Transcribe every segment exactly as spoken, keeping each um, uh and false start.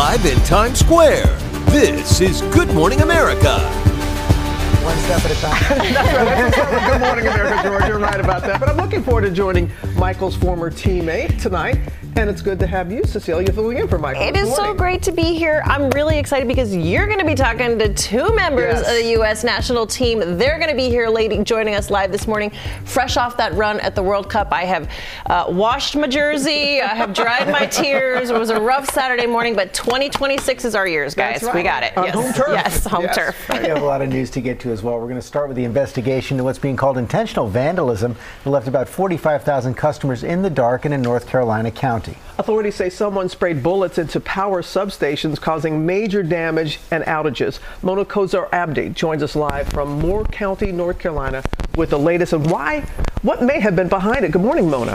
Live in Times Square, this is Good Morning America. One step at a time. That's right. That's a Good Morning America, George. You're right about that. But I'm looking forward to joining Michael's former teammate tonight. And it's good to have you, Cecilia, filling in for Michael. It is so great to be here. I'm really excited because you're going to be talking to two members yes. of the U S national team. They're going to be here lady, joining us live this morning, fresh off that run at the World Cup. I have uh, washed my jersey. I have dried my tears. It was a rough Saturday morning, but twenty twenty-six is our years, guys. That's right. We got it. On yes. home turf. Yes, home yes. turf. We have a lot of news to get to as well. We're going to start with the investigation into what's being called intentional vandalism that left about forty-five thousand customers in the dark in a North Carolina county. Authorities say someone sprayed bullets into power substations, causing major damage and outages. Mona Kozar-Abdi joins us live from Moore County, North Carolina, with the latest and why, what may have been behind it. Good morning, Mona.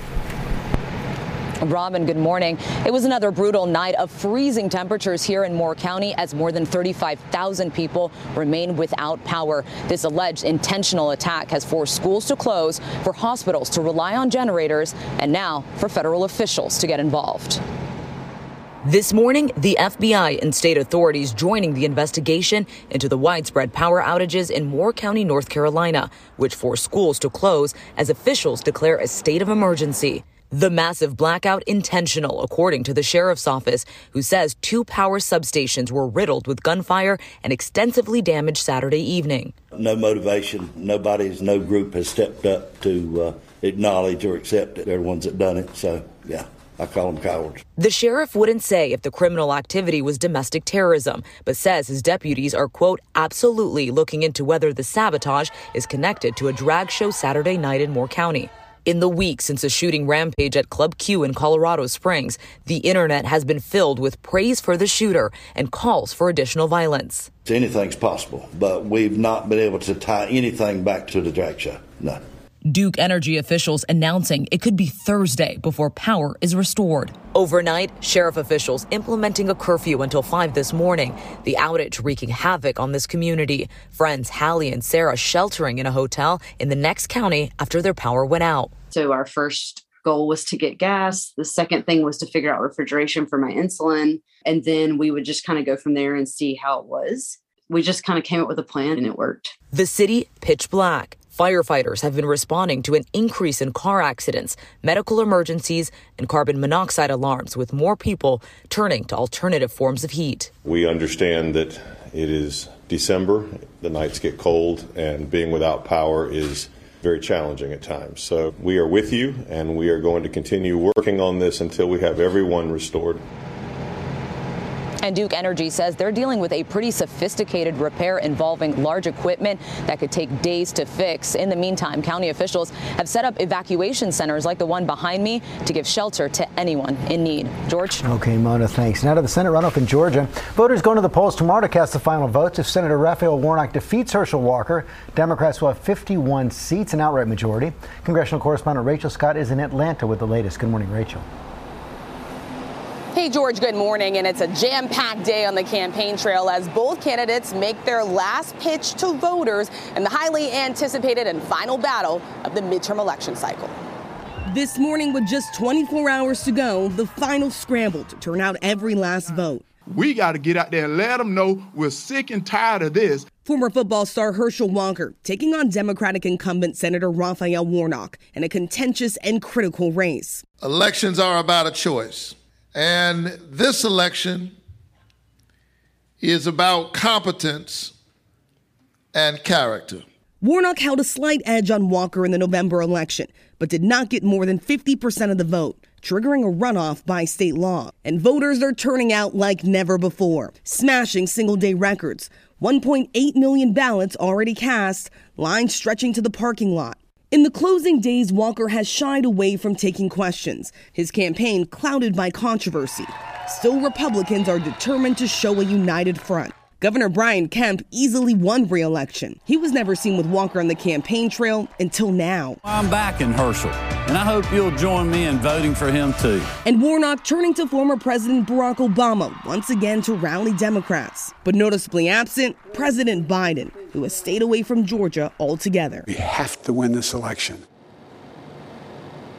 Robin, good morning. It was another brutal night of freezing temperatures here in Moore County as more than thirty-five thousand people remain without power. This alleged intentional attack has forced schools to close, for hospitals to rely on generators, and now for federal officials to get involved. This morning, the F B I and state authorities joining the investigation into the widespread power outages in Moore County, North Carolina, which forced schools to close as officials declare a state of emergency. The massive blackout intentional, according to the sheriff's office, who says two power substations were riddled with gunfire and extensively damaged Saturday evening. No motivation. Nobody's, no group has stepped up to uh, acknowledge or accept it. They're the ones that done it. So, yeah, I call them cowards. The sheriff wouldn't say if the criminal activity was domestic terrorism, but says his deputies are, quote, absolutely looking into whether the sabotage is connected to a drag show Saturday night in Moore County. In the week since a shooting rampage at Club Q in Colorado Springs, the internet has been filled with praise for the shooter and calls for additional violence. Anything's possible, but we've not been able to tie anything back to the drag show. No. Duke Energy officials announcing it could be Thursday before power is restored. Overnight, sheriff officials implementing a curfew until five this morning. The outage wreaking havoc on this community. Friends Hallie and Sarah sheltering in a hotel in the next county after their power went out. So our first goal was to get gas. The second thing was to figure out refrigeration for my insulin. And then we would just kind of go from there and see how it was. We just kind of came up with a plan and it worked. The city pitch black. Firefighters have been responding to an increase in car accidents, medical emergencies, and carbon monoxide alarms, with more people turning to alternative forms of heat. We understand that it is December, the nights get cold, and being without power is very challenging at times. So we are with you, and we are going to continue working on this until we have everyone restored. And Duke Energy says they're dealing with a pretty sophisticated repair involving large equipment that could take days to fix. In the meantime, county officials have set up evacuation centers like the one behind me to give shelter to anyone in need. George? Okay, Mona, thanks. Now to the Senate runoff in Georgia. Voters going to the polls tomorrow to cast the final votes. If Senator Raphael Warnock defeats Herschel Walker, Democrats will have fifty-one seats, an outright majority. Congressional correspondent Rachel Scott is in Atlanta with the latest. Good morning, Rachel. Hey, George, good morning. And it's a jam-packed day on the campaign trail as both candidates make their last pitch to voters in the highly anticipated and final battle of the midterm election cycle. This morning, with just twenty-four hours to go, the final scramble to turn out every last vote. We got to get out there and let them know we're sick and tired of this. Former football star Herschel Walker taking on Democratic incumbent Senator Raphael Warnock in a contentious and critical race. Elections are about a choice. And this election is about competence and character. Warnock held a slight edge on Walker in the November election, but did not get more than fifty percent of the vote, triggering a runoff by state law. And voters are turning out like never before, smashing single-day records. one point eight million ballots already cast, lines stretching to the parking lot. In the closing days, Walker has shied away from taking questions, his campaign clouded by controversy. Still, Republicans are determined to show a united front. Governor Brian Kemp easily won re-election. He was never seen with Walker on the campaign trail until now. I'm backing Herschel, and I hope you'll join me in voting for him too. And Warnock turning to former President Barack Obama once again to rally Democrats. But noticeably absent, President Biden, who has stayed away from Georgia altogether. We have to win this election.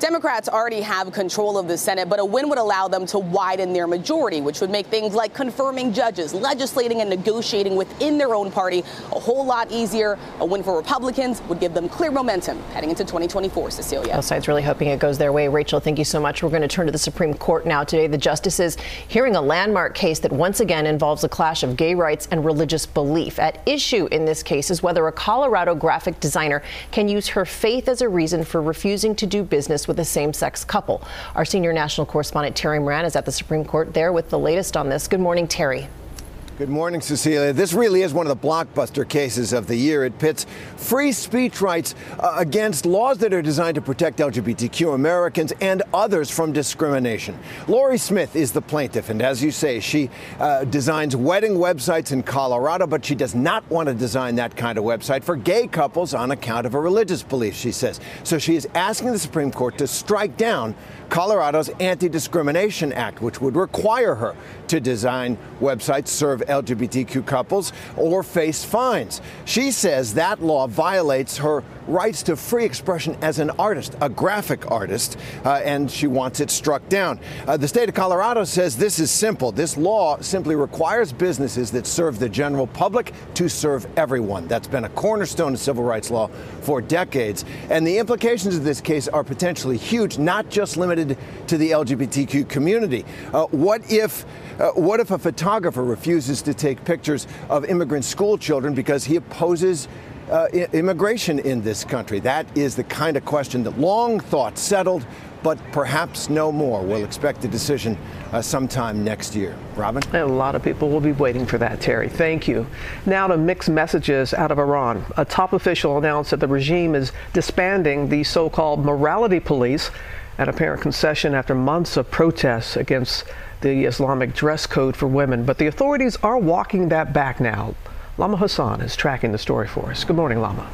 Democrats already have control of the Senate, but a win would allow them to widen their majority, which would make things like confirming judges, legislating and negotiating within their own party a whole lot easier. A win for Republicans would give them clear momentum heading into twenty twenty-four, Cecilia. Both sides really hoping it goes their way. Rachel, thank you so much. We're going to turn to the Supreme Court now. Today, the justices hearing a landmark case that once again involves a clash of gay rights and religious belief. At issue in this case is whether a Colorado graphic designer can use her faith as a reason for refusing to do business with a same-sex couple. Our senior national correspondent Terry Moran is at the Supreme Court there with the latest on this. Good morning, Terry. Good morning, Cecilia. This really is one of the blockbuster cases of the year. It pits free speech rights uh, against laws that are designed to protect L G B T Q Americans and others from discrimination. Lori Smith is the plaintiff, and as you say, she uh, designs wedding websites in Colorado, but she does not want to design that kind of website for gay couples on account of her religious beliefs, she says. So she is asking the Supreme Court to strike down Colorado's Anti-Discrimination Act, which would require her to design websites, serve L G B T Q couples, or face fines. She says that law violates her rights to free expression as an artist, a graphic artist, uh, and she wants it struck down. Uh, the state of Colorado says this is simple. This law simply requires businesses that serve the general public to serve everyone. That's been a cornerstone of civil rights law for decades. And the implications of this case are potentially huge, not just limited to the L G B T Q community. Uh, what if Uh, what if a photographer refuses to take pictures of immigrant school children because he opposes uh, I- immigration in this country? That is the kind of question that long thought settled, but perhaps no more. We'll expect a decision uh, sometime next year. Robin? A lot of people will be waiting for that, Terry. Thank you. Now to mixed messages out of Iran. A top official announced that the regime is disbanding the so-called morality police, an apparent concession after months of protests against the Islamic dress code for women. But the authorities are walking that back now. Lama Hassan is tracking the story for us. Good morning, Lama.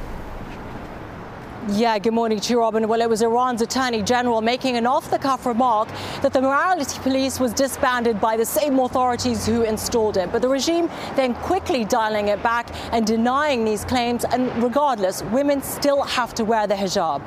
Yeah, good morning to you, Robin. Well, it was Iran's Attorney General making an off-the-cuff remark that the morality police was disbanded by the same authorities who installed it. But the regime then quickly dialing it back and denying these claims. And regardless, women still have to wear the hijab.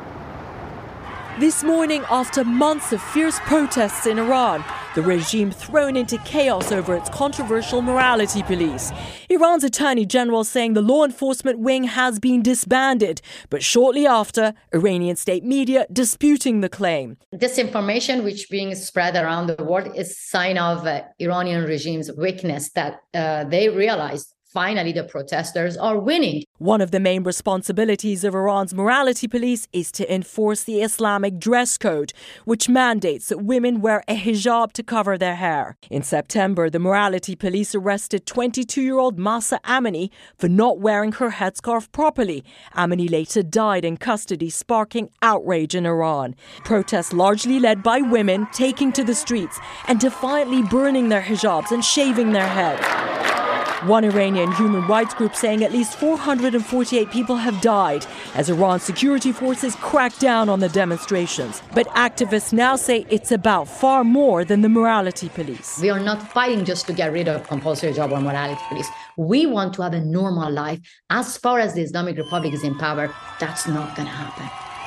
This morning, after months of fierce protests in Iran, the regime thrown into chaos over its controversial morality police. Iran's Attorney General saying the law enforcement wing has been disbanded, but shortly after, Iranian state media disputing the claim. This information which being spread around the world is sign of uh, Iranian regime's weakness, that uh, they realized finally the protesters are winning. One of the main responsibilities of Iran's morality police is to enforce the Islamic dress code, which mandates that women wear a hijab to cover their hair. In September, the morality police arrested twenty-two-year-old Mahsa Amini for not wearing her headscarf properly. Amini later died in custody, sparking outrage in Iran. Protests largely led by women taking to the streets and defiantly burning their hijabs and shaving their head. One Iranian human rights group saying at least four hundred forty-eight people have died as Iran's security forces crack down on the demonstrations. But activists now say it's about far more than the morality police. We are not fighting just to get rid of compulsory hijab or morality police. We want to have a normal life. As far as the Islamic Republic is in power, that's not going to happen.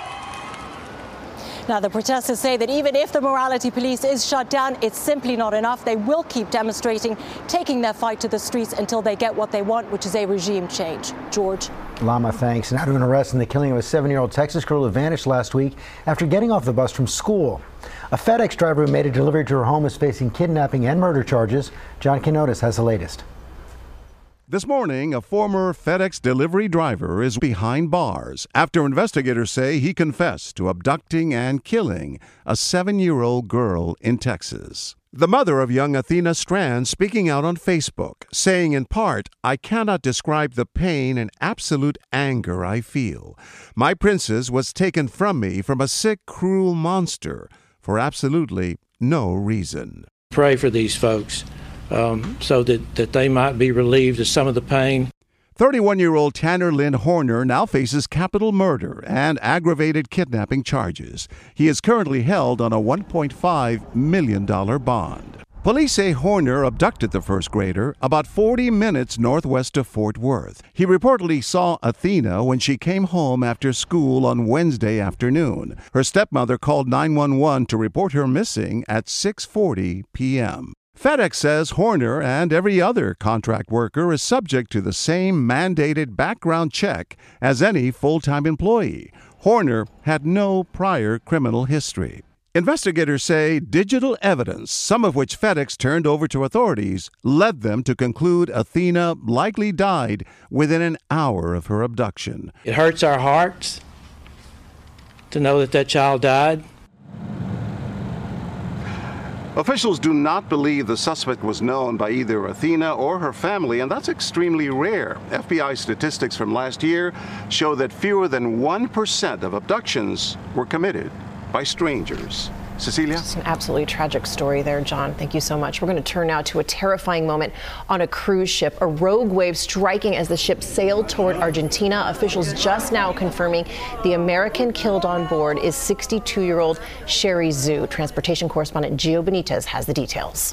Now, the protesters say that even if the morality police is shut down, it's simply not enough. They will keep demonstrating, taking their fight to the streets until they get what they want, which is a regime change. George. Lama, thanks. Now to an arrest in the killing of a seven-year-old Texas girl who vanished last week after getting off the bus from school. A FedEx driver who made a delivery to her home is facing kidnapping and murder charges. John Quinones has the latest. This morning, a former FedEx delivery driver is behind bars after investigators say he confessed to abducting and killing a seven-year-old girl in Texas. The mother of young Athena Strand speaking out on Facebook, saying in part, "I cannot describe the pain and absolute anger I feel. My princess was taken from me from a sick, cruel monster for absolutely no reason." Pray for these folks. Um, so that, that they might be relieved of some of the pain. thirty-one-year-old Tanner Lynn Horner now faces capital murder and aggravated kidnapping charges. He is currently held on a one point five million dollars bond. Police say Horner abducted the first grader about forty minutes northwest of Fort Worth. He reportedly saw Athena when she came home after school on Wednesday afternoon. Her stepmother called nine one one to report her missing at six forty p.m. FedEx says Horner and every other contract worker is subject to the same mandated background check as any full-time employee. Horner had no prior criminal history. Investigators say digital evidence, some of which FedEx turned over to authorities, led them to conclude Athena likely died within an hour of her abduction. It hurts our hearts to know that that child died. Officials do not believe the suspect was known by either Athena or her family, and that's extremely rare. F B I statistics from last year show that fewer than one percent of abductions were committed by strangers. Cecilia? It's an absolutely tragic story there, John. Thank you so much. We're going to turn now to a terrifying moment on a cruise ship. A rogue wave striking as the ship sailed toward Argentina. Officials just now confirming the American killed on board is sixty-two-year-old Sherry Zhu. Transportation correspondent Gio Benitez has the details.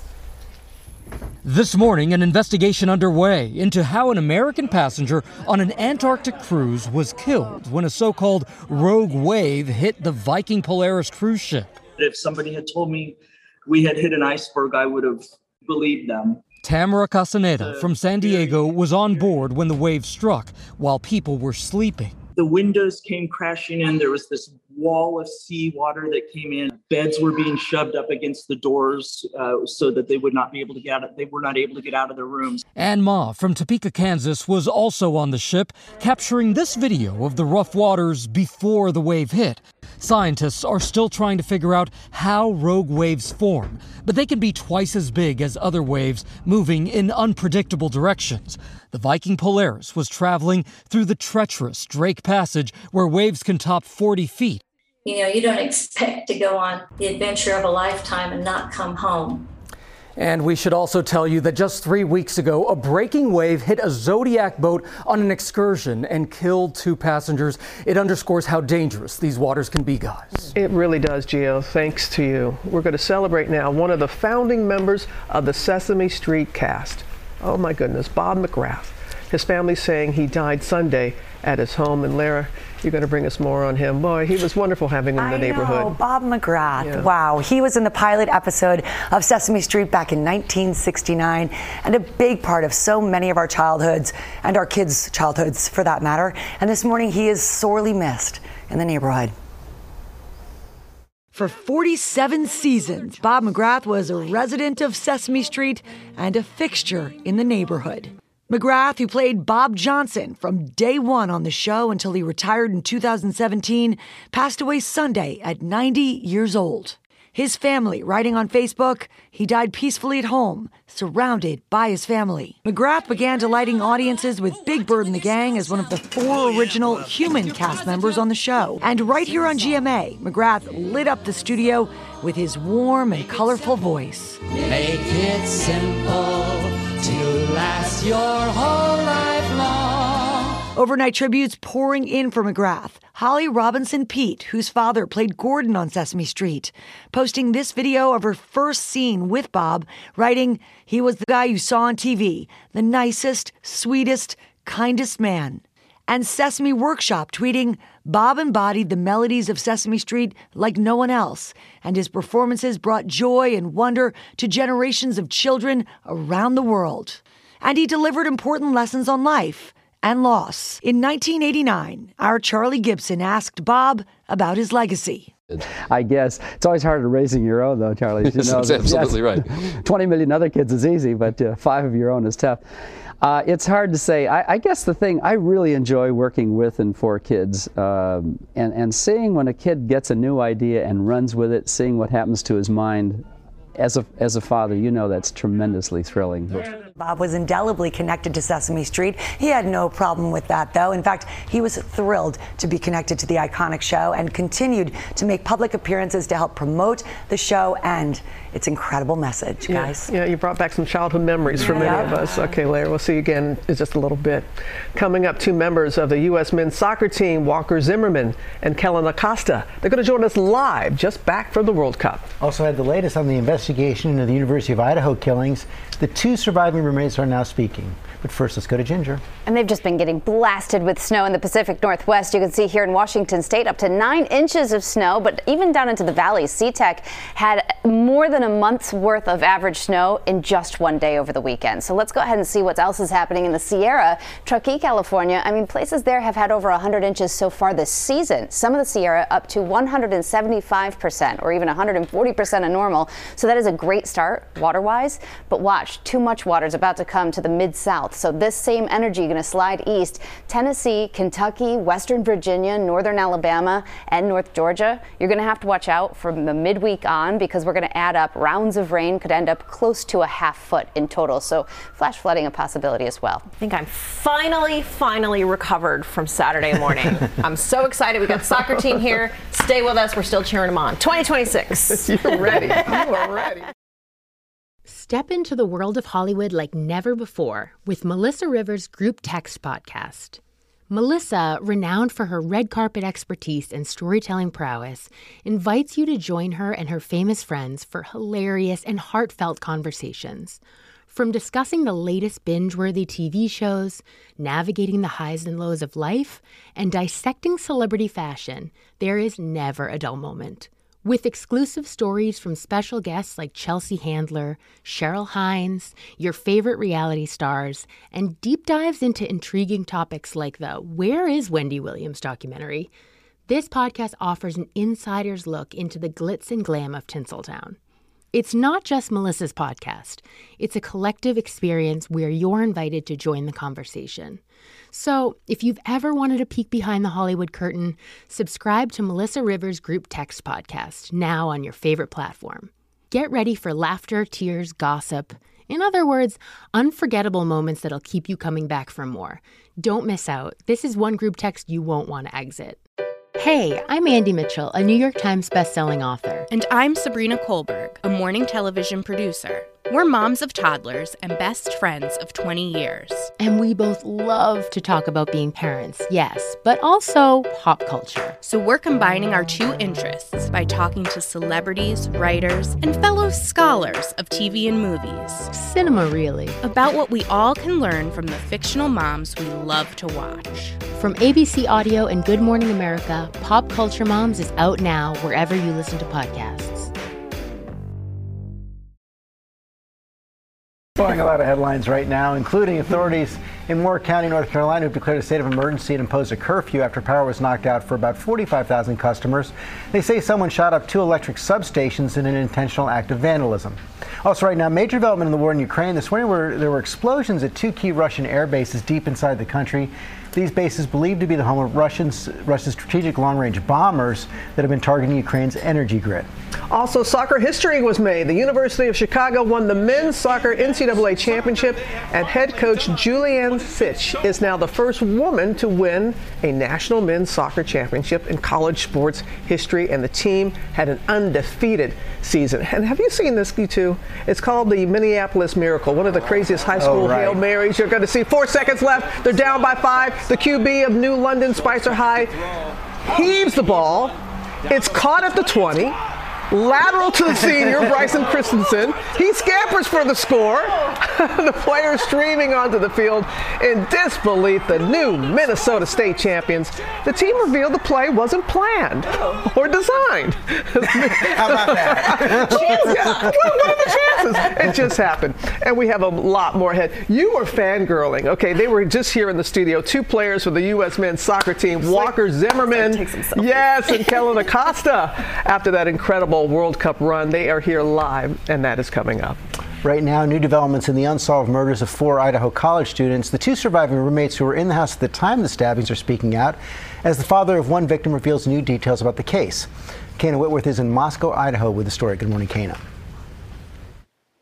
This morning, an investigation underway into how an American passenger on an Antarctic cruise was killed when a so-called rogue wave hit the Viking Polaris cruise ship. If somebody had told me we had hit an iceberg, I would have believed them. Tamara Casaneda from San Diego was on board when the wave struck while people were sleeping. The windows came crashing in. There was this wall of seawater that came in. Beds were being shoved up against the doors uh, so that they would not be able to get out. They were not able to get out of their rooms. Ann Ma from Topeka, Kansas was also on the ship, capturing this video of the rough waters before the wave hit. Scientists are still trying to figure out how rogue waves form, but they can be twice as big as other waves moving in unpredictable directions. The Viking Polaris was traveling through the treacherous Drake Passage where waves can top forty feet. You know, you don't expect to go on the adventure of a lifetime and not come home. And we should also tell you that just three weeks ago, a breaking wave hit a Zodiac boat on an excursion and killed two passengers. It underscores how dangerous these waters can be, guys. It really does, Gio. Thanks to you. We're going to celebrate now one of the founding members of the Sesame Street cast. Oh my goodness, Bob McGrath. His family saying he died Sunday at his home. And Lara, you're going to bring us more on him. Boy, he was wonderful having him in the I neighborhood. know, Bob McGrath. Yeah. Wow. He was in the pilot episode of Sesame Street back in nineteen sixty-nine and a big part of so many of our childhoods and our kids' childhoods for that matter. And this morning he is sorely missed in the neighborhood. For forty-seven seasons, Bob McGrath was a resident of Sesame Street and a fixture in the neighborhood. McGrath, who played Bob Johnson from day one on the show until he retired in two thousand seventeen, passed away Sunday at ninety years old. His family writing on Facebook, he died peacefully at home, surrounded by his family. McGrath began delighting audiences with Big Bird and the Gang as one of the four original human cast members on the show. And right here on G M A, McGrath lit up the studio with his warm and colorful voice. Make it simple to last your whole life long. Overnight tributes pouring in for McGrath. Holly Robinson Peete, whose father played Gordon on Sesame Street, posting this video of her first scene with Bob, writing, "He was the guy you saw on T V, the nicest, sweetest, kindest man." And Sesame Workshop tweeting, "Bob embodied the melodies of Sesame Street like no one else, and his performances brought joy and wonder to generations of children around the world." And he delivered important lessons on life and loss. In nineteen eighty-nine, our Charlie Gibson asked Bob about his legacy. I guess it's always harder raising your own, though, Charlie. You know, That's absolutely yes, right. twenty million other kids is easy, but uh, five of your own is tough. Uh, it's hard to say. I, I guess the thing, I really enjoy working with and for kids, um, and, and seeing when a kid gets a new idea and runs with it, seeing what happens to his mind. As a, as a father, you know that's tremendously thrilling. Bob was indelibly connected to Sesame Street. He had no problem with that, though. In fact, he was thrilled to be connected to the iconic show and continued to make public appearances to help promote the show and its incredible message, guys. Yeah, yeah, you brought back some childhood memories for many Yeah. of us. Okay, Larry, we'll see you again in just a little bit. Coming up, two members of the U S men's soccer team, Walker Zimmerman and Kellen Acosta. They're going to join us live, just back from the World Cup. Also had the latest on the investigation into the University of Idaho killings. The two surviving roommates are now speaking. But first, let's go to Ginger. And they've just been getting blasted with snow in the Pacific Northwest. You can see here in Washington State up to nine inches of snow, but even down into the valleys, SeaTech had more than a month's worth of average snow in just one day over the weekend. So let's go ahead and see what else is happening in the Sierra, Truckee, California. I mean, places there have had over one hundred inches so far this season. Some of the Sierra up to one hundred seventy-five percent or even one hundred forty percent of normal. So that is a great start water-wise. But watch, too much water is about to come to the mid-south. So this same energy going to slide east. Tennessee, Kentucky, Western Virginia, Northern Alabama, and North Georgia. You're going to have to watch out from the midweek on because we're going to add up rounds of rain, could end up close to a half foot in total. So flash flooding a possibility as well. I think I'm finally, finally recovered from Saturday morning. I'm so excited. We got the soccer team here. Stay with us. We're still cheering them on. twenty twenty-six. You're ready. You are ready. Step into the world of Hollywood like never before with Melissa Rivers' Group Text podcast. Melissa, renowned for her red carpet expertise and storytelling prowess, invites you to join her and her famous friends for hilarious and heartfelt conversations. From discussing the latest binge-worthy T V shows, navigating the highs and lows of life, and dissecting celebrity fashion, there is never a dull moment. With exclusive stories from special guests like Chelsea Handler, Cheryl Hines, your favorite reality stars, and deep dives into intriguing topics like the Where is Wendy Williams documentary, this podcast offers an insider's look into the glitz and glam of Tinseltown. It's not just Melissa's podcast. It's a collective experience where you're invited to join the conversation. So, if you've ever wanted a peek behind the Hollywood curtain, subscribe to Melissa Rivers' Group Text podcast, now on your favorite platform. Get ready for laughter, tears, gossip. In other words, unforgettable moments that'll keep you coming back for more. Don't miss out. This is one group text you won't want to exit. Hey, I'm Andy Mitchell, a New York Times bestselling author. And I'm Sabrina Kohlberg, a morning television producer. We're moms of toddlers and best friends of twenty years. And we both love to talk about being parents, yes, but also pop culture. So we're combining our two interests by talking to celebrities, writers, and fellow scholars of T V and movies. Cinema, really. About what we all can learn from the fictional moms we love to watch. From A B C Audio and Good Morning America, Pop Culture Moms is out now wherever you listen to podcasts. Following a lot of headlines right now, including authorities in Moore County, North Carolina, have declared a state of emergency and imposed a curfew after power was knocked out for about forty-five thousand customers. They say someone shot up two electric substations in an intentional act of vandalism. Also right now, major development in the war in Ukraine. This morning where there were explosions at two key Russian air bases deep inside the country. These bases believed to be the home of Russians, Russia's strategic long-range bombers that have been targeting Ukraine's energy grid. Also, soccer history was made. The University of Chicago won the men's soccer N C double A championship, and head coach Julianne Fitch is now the first woman to win a national men's soccer championship in college sports history, and the team had an undefeated season. And have you seen this, you two? It's called the Minneapolis Miracle, one of the craziest high school oh, right. Hail Marys you're going to see. Four seconds left. They're down by five. The Q B of New London, Spicer High, heaves the ball. It's caught at the twenty. Lateral to the senior, Bryson Christensen. He scampers for the score. The players streaming onto the field in disbelief. The new Minnesota State champions. The team revealed the play wasn't planned or designed. How about that? Yeah. What, what are the chances? It just happened. And we have a lot more ahead. You were fangirling. Okay, they were just here in the studio. Two players for the U S men's soccer team, Walker Zimmerman, yes, and Kellen Acosta. After that incredible World Cup run, they are here live, and that is coming up. Right now, new developments in the unsolved murders of four Idaho college students. The two surviving roommates who were in the house at the time of the stabbings are speaking out as the father of one victim reveals new details about the case. Kana Whitworth is in Moscow, Idaho with the story. Good morning, Kana.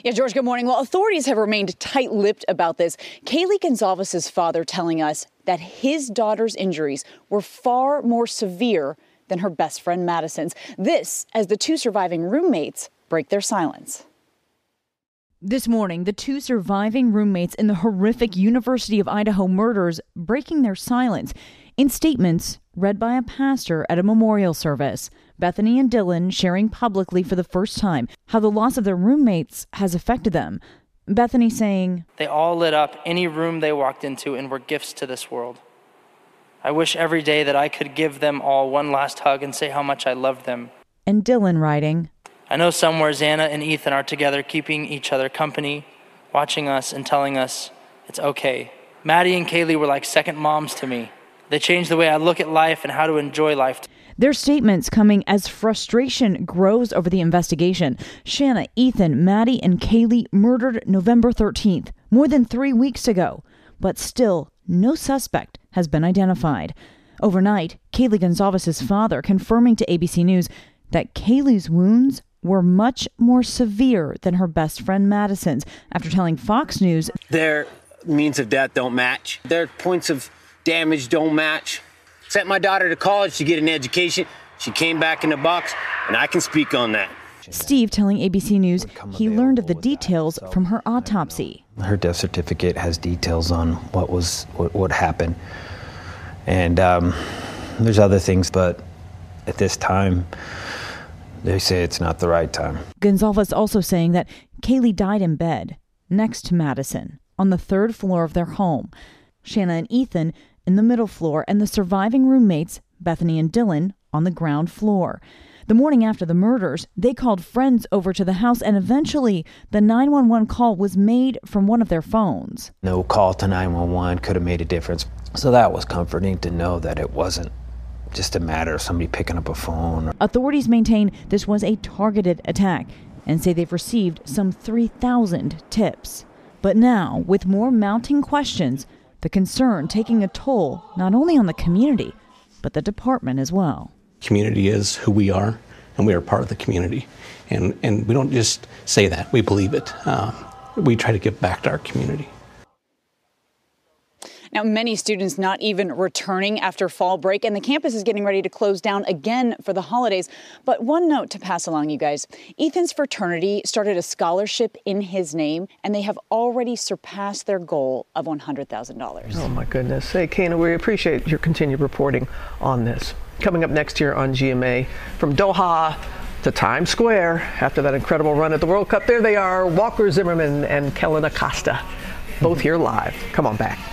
Yeah, George, good morning. Well, authorities have remained tight-lipped about this. Kaylee Gonzalez's father telling us that his daughter's injuries were far more severe than her best friend Madison's. This as the two surviving roommates break their silence. This morning, the two surviving roommates in the horrific University of Idaho murders breaking their silence in statements read by a pastor at a memorial service. Bethany and Dylan sharing publicly for the first time how the loss of their roommates has affected them. Bethany saying, "They all lit up any room they walked into and were gifts to this world. I wish every day that I could give them all one last hug and say how much I loved them." And Dylan writing, "I know somewhere Xana and Ethan are together keeping each other company, watching us and telling us it's okay. Maddie and Kaylee were like second moms to me. They changed the way I look at life and how to enjoy life." Their statements coming as frustration grows over the investigation. Shanna, Ethan, Maddie, and Kaylee murdered November thirteenth, more than three weeks ago. But still, no suspect has been identified. Overnight, Kaylee Gonzalez's father confirming to A B C News that Kaylee's wounds were much more severe than her best friend Madison's, after telling Fox News their means of death don't match. Their points of damage don't match. Sent my daughter to college to get an education. She came back in the box, and I can speak on that. Steve telling A B C News he learned of the details from her autopsy. Her death certificate has details on what was what, what happened, and um, there's other things, but at this time, they say it's not the right time. Gonzalez also saying that Kaylee died in bed next to Madison on the third floor of their home. Shanna and Ethan in the middle floor, and the surviving roommates, Bethany and Dylan, on the ground floor. The morning after the murders, they called friends over to the house, and eventually the nine one one call was made from one of their phones. No call to nine one one could have made a difference. So that was comforting to know that it wasn't just a matter of somebody picking up a phone. Authorities maintain this was a targeted attack and say they've received some three thousand tips. But now, with more mounting questions, the concern taking a toll not only on the community, but the department as well. Community is who we are, and we are part of the community. And, and we don't just say that, we believe it. Uh, we try to give back to our community. Now, many students not even returning after fall break, and the campus is getting ready to close down again for the holidays. But one note to pass along, you guys. Ethan's fraternity started a scholarship in his name, and they have already surpassed their goal of one hundred thousand dollars. Oh, my goodness. Hey, Kana, we appreciate your continued reporting on this. Coming up next year on G M A, from Doha to Times Square, after that incredible run at the World Cup, there they are, Walker Zimmerman and Kellyn Acosta, both here live. Come on back.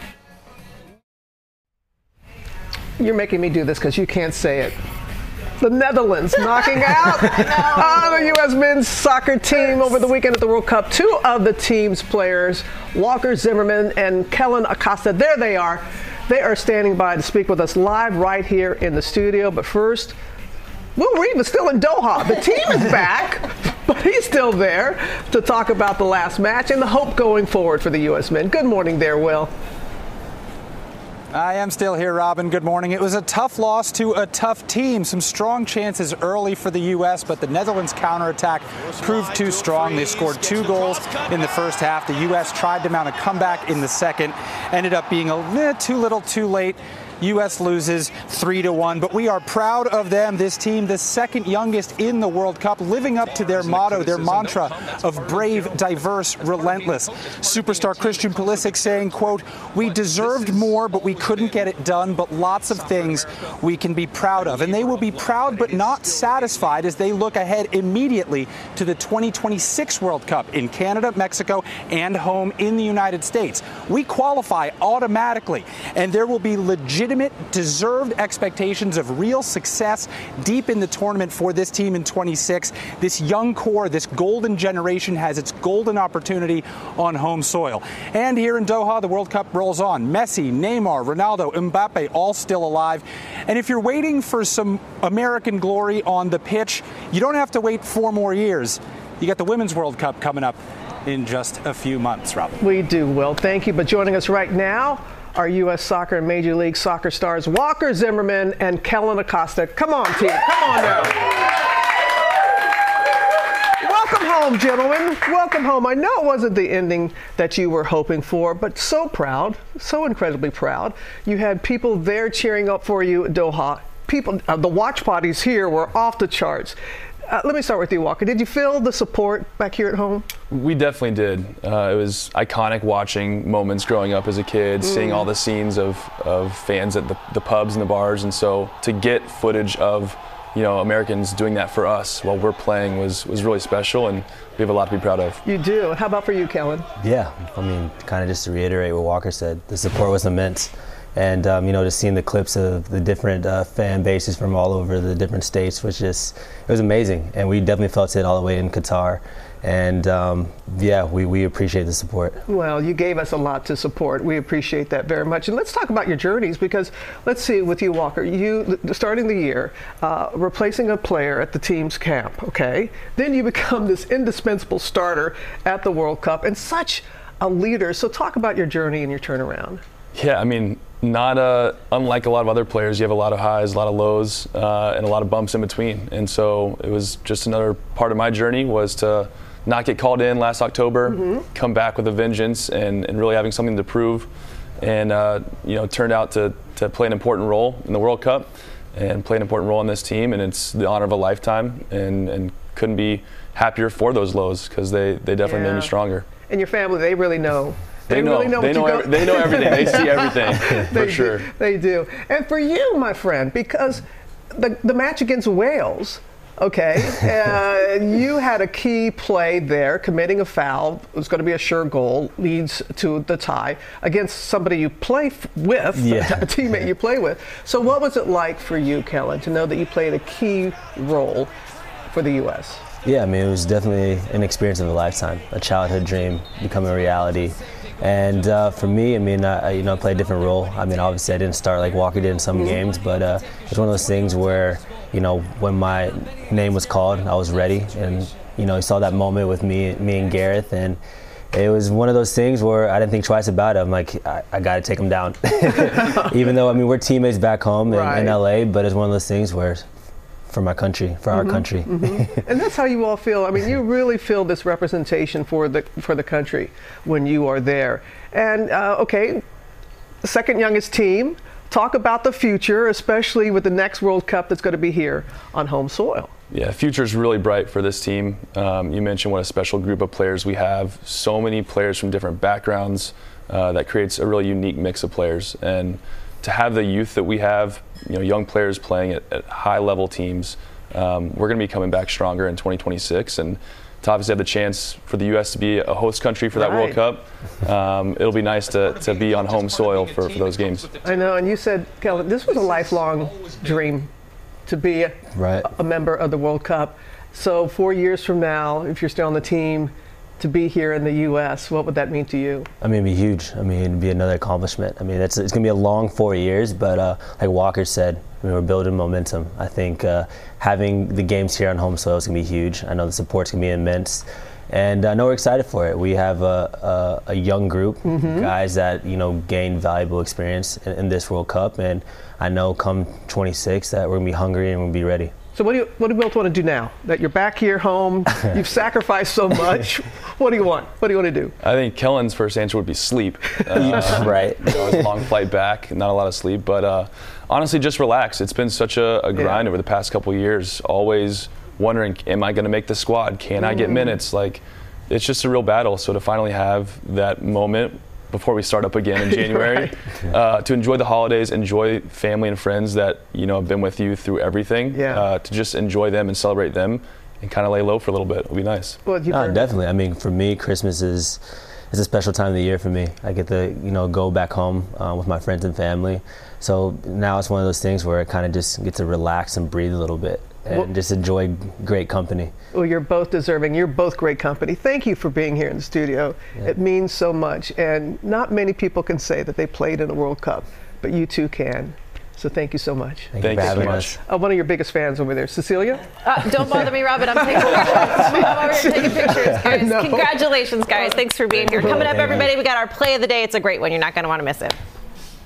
You're making me do this because you can't say it. The Netherlands knocking out uh, the U S men's soccer team over the weekend at the World Cup. Two of the team's players, Walker Zimmerman and Kellyn Acosta, there they are. They are standing by to speak with us live right here in the studio. But first, Will Reeve is still in Doha. The team is back, but he's still there to talk about the last match and the hope going forward for the U S men. Good morning there, Will. I am still here, Robin. Good morning. It was a tough loss to a tough team. Some strong chances early for the U S, but the Netherlands counterattack proved too strong. They scored two goals in the first half. The U S tried to mount a comeback in the second. Ended up being a little too little too late. U S loses three to one, but we are proud of them. This team, the second youngest in the World Cup, living up to their motto, their mantra of brave, diverse, relentless. Superstar Christian Pulisic saying, quote, "We deserved more, but we couldn't get it done, but lots of things we can be proud of." And they will be proud but not satisfied as they look ahead immediately to the twenty twenty-six World Cup in Canada, Mexico, and home in the United States. We qualify automatically, and there will be legitimate deserved expectations of real success deep in the tournament for this team in twenty-six. This young core, this golden generation has its golden opportunity on home soil. And here in Doha, the World Cup rolls on. Messi, Neymar, Ronaldo, Mbappe, all still alive. And if you're waiting for some American glory on the pitch, you don't have to wait four more years. You got the Women's World Cup coming up in just a few months, Robin. We do, Will. Thank you. But joining us right now, our U S Soccer and Major League Soccer stars, Walker Zimmerman and Kellyn Acosta. Come on, team. Come on now. Welcome home, gentlemen. Welcome home. I know it wasn't the ending that you were hoping for, but so proud, so incredibly proud. You had people there cheering up for you at Doha. People, uh, the watch parties here were off the charts. Uh, let me start with you, Walker. Did you feel the support back here at home? We definitely did. Uh, it was iconic watching moments growing up as a kid, mm. seeing all the scenes of, of fans at the, the pubs and the bars. And so to get footage of, you know, Americans doing that for us while we're playing was, was really special, and we have a lot to be proud of. You do. How about for you, Kellen? Yeah, I mean, kind of just to reiterate what Walker said, the support was immense. And, um, you know, just seeing the clips of the different uh, fan bases from all over the different states was just, it was amazing. And we definitely felt it all the way in Qatar. And, um, yeah, we, we appreciate the support. Well, you gave us a lot to support. We appreciate that very much. And let's talk about your journeys, because let's see, with you, Walker, you, starting the year, uh, replacing a player at the team's camp, okay? Then you become this indispensable starter at the World Cup and such a leader. So talk about your journey and your turnaround. Yeah, I mean, not uh, unlike a lot of other players, you have a lot of highs, a lot of lows, uh, and a lot of bumps in between. And so it was just another part of my journey was to not get called in last October, mm-hmm. come back with a vengeance, and, and really having something to prove. And, uh, you know, turned out to, to play an important role in the World Cup and play an important role in this team. And it's the honor of a lifetime, and, and couldn't be happier for those lows, because they, they definitely yeah. made me stronger. And your family, they really know. They, they know. Really know they, know every, they know everything. They see everything, for they sure. Do, they do. And for you, my friend, because the, the match against Wales, okay, uh, you had a key play there, committing a foul. It was going to be a sure goal, leads to the tie against somebody you play f- with, yeah. a teammate you play with. So what was it like for you, Kellen, to know that you played a key role for the U S? Yeah, I mean, it was definitely an experience of a lifetime, a childhood dream becoming a reality. And uh, for me, I mean, I, you know, I played a different role. I mean, obviously I didn't start like Walker did in some mm-hmm. games, but uh, it's one of those things where, you know, when my name was called, I was ready. And, you know, you saw that moment with me, me and Gareth, and it was one of those things where I didn't think twice about it. I'm like, I, I got to take him down. Even though, I mean, we're teammates back home in, right. in L A, but it's one of those things where for my country, for mm-hmm, our country. Mm-hmm. And that's how you all feel. I mean, you really feel this representation for the for the country when you are there. And uh, okay, second youngest team, talk about the future, especially with the next World Cup that's going to be here on home soil. Yeah, future's really bright for this team. Um, you mentioned what a special group of players we have. So many players from different backgrounds. Uh, that creates a really unique mix of players. And to have the youth that we have, you know, young players playing at, at high-level teams, um, we're going to be coming back stronger in twenty twenty-six, and to obviously have the chance for the U S to be a host country for that right. World Cup, um, it'll be nice to, to be on home soil for, for those games. I know, and you said, Kellen, this was a lifelong dream to be a, right. a member of the World Cup. So four years from now, if you're still on the team, to be here in the U S, what would that mean to you? I mean, it'd be huge. I mean, it'd be another accomplishment. I mean, it's, it's going to be a long four years, but uh, like Walker said, I mean, we're building momentum. I think uh, having the games here on home soil is going to be huge. I know the support's going to be immense, and I know we're excited for it. We have a, a, a young group, mm-hmm. guys that, you know, gain valuable experience in, in this World Cup, and I know come twenty-six that we're going to be hungry and we'll be ready. So what do you what do you both want to do now? That you're back here home, you've sacrificed so much. What do you want? What do you want to do? I think Kellen's first answer would be sleep. Uh, right. You know, it was a long flight back, not a lot of sleep, but uh, honestly, just relax. It's been such a, a grind yeah. over the past couple of years. Always wondering, am I going to make the squad? Can mm. I get minutes? Like, it's just a real battle. So to finally have that moment before we start up again in January, right. uh, to enjoy the holidays, enjoy family and friends that, you know, have been with you through everything, yeah. uh, to just enjoy them and celebrate them and kind of lay low for a little bit. It'll be nice. Well, no, definitely. I mean, for me, Christmas is is a special time of the year for me. I get to, you know, go back home uh, with my friends and family. So now it's one of those things where I kind of just get to relax and breathe a little bit and well, just enjoy great company. Well, you're both deserving. You're both great company. Thank you for being here in the studio. Yeah. It means so much. And not many people can say that they played in a World Cup, but you two can. So thank you so much. Thank, thank you for having us. Uh, one of your biggest fans over there, Cecilia. Uh, don't bother me, Robin. I'm taking pictures. I'm over here taking pictures, guys. Congratulations, guys. Thanks for being here. Coming up, everybody, we got our play of the day. It's a great one. You're not going to want to miss it.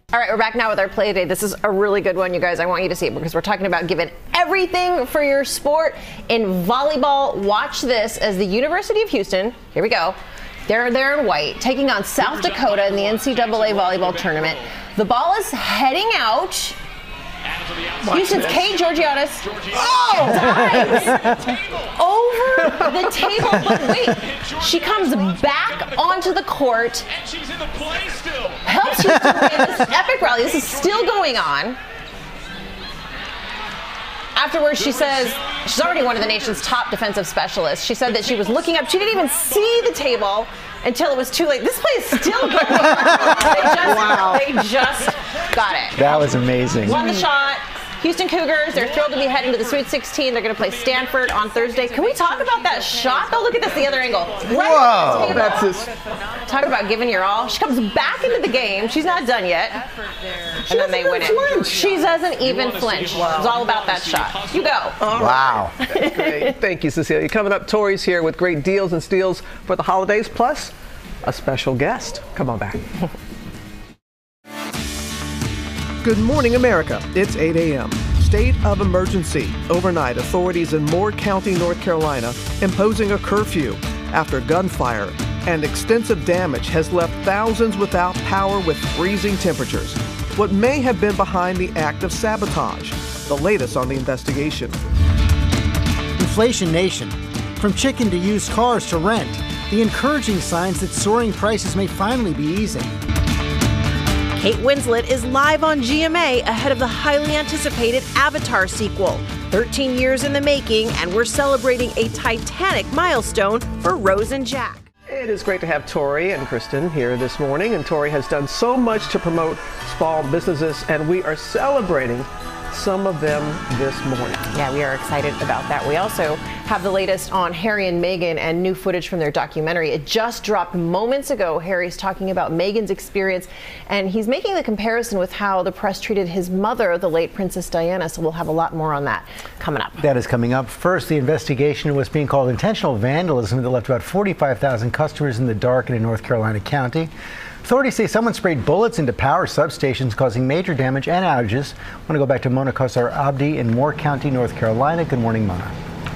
All right, we're back now with our play day. This is a really good one, you guys. I want you to see it because we're talking about giving everything for your sport in volleyball. Watch this as the University of Houston, here we go, they're there in white, taking on South Dakota in the N C double A volleyball tournament. The ball is heading out. Houston's Kate Georgiadis oh! dives over the table, but wait, she comes back onto the court, helps Houston win this epic rally. This is still going on. Afterwards, she says she's already one of the nation's top defensive specialists. She said that she was looking up, she didn't even see the table until it was too late. This play is still going on. They just, wow. they just got it. That was amazing. Won the shot. Houston Cougars, they're thrilled to be heading to the Sweet sixteen. They're going to play Stanford on Thursday. Can we talk about that shot, though? Look at this, the other angle. Right Whoa. That's just... Talk about giving your all. She comes back into the game. She's not done yet. And then they win it. She doesn't even flinch. Wow. It's all about that shot. You go. All wow. Right. That's great. Thank you, Cecilia. Coming up, Tori's here with great deals and steals for the holidays, plus a special guest. Come on back. Good morning, America. It's eight a.m. State of emergency. Overnight, authorities in Moore County, North Carolina, imposing a curfew after gunfire and extensive damage has left thousands without power with freezing temperatures. What may have been behind the act of sabotage? The latest on the investigation. Inflation Nation. From chicken to used cars to rent, the encouraging signs that soaring prices may finally be easing. Kate Winslet is live on G M A ahead of the highly anticipated Avatar sequel. thirteen years in the making, and we're celebrating a Titanic milestone for Rose and Jack. It is great to have Tori and Kristen here this morning, and Tori has done so much to promote small businesses, and we are celebrating some of them this morning. Yeah, we are excited about that. We also have the latest on Harry and Meghan and new footage from their documentary. It just dropped moments ago. Harry's talking about Meghan's experience, and he's making the comparison with how the press treated his mother, the late Princess Diana. So we'll have a lot more on that coming up. That is coming up. First, the investigation was being called intentional vandalism that left about forty-five thousand customers in the dark in a North Carolina county. Authorities say someone sprayed bullets into power substations, causing major damage and outages. I want to go back to Mona Kosar Abdi in Moore County, North Carolina. Good morning, Mona.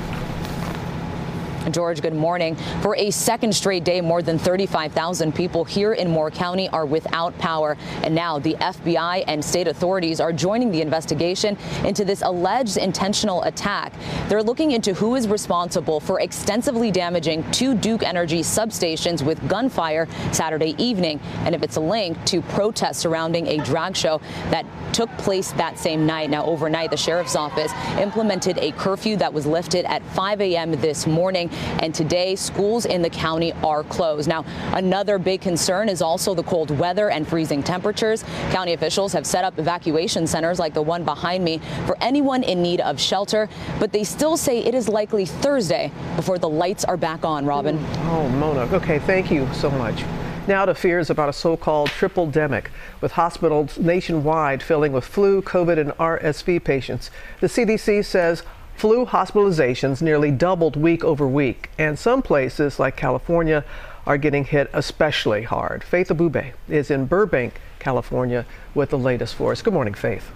George, good morning. For a second straight day, more than thirty-five thousand people here in Moore County are without power. And now the F B I and state authorities are joining the investigation into this alleged intentional attack. They're looking into who is responsible for extensively damaging two Duke Energy substations with gunfire Saturday evening, and if it's a link to protests surrounding a drag show that took place that same night. Now, overnight, the sheriff's office implemented a curfew that was lifted at five a.m. this morning. And today, schools in the county are closed. Now, another big concern is also the cold weather and freezing temperatures. County officials have set up evacuation centers like the one behind me for anyone in need of shelter, but they still say it is likely Thursday before the lights are back on, Robin. Oh, Mona. Okay, thank you so much. Now to fears about a so-called triple-demic, with hospitals nationwide filling with flu, COVID, and R S V patients. The C D C says flu hospitalizations nearly doubled week over week, and some places like California are getting hit especially hard. Faith Abube is in Burbank, California, with the latest for us. Good morning, Faith.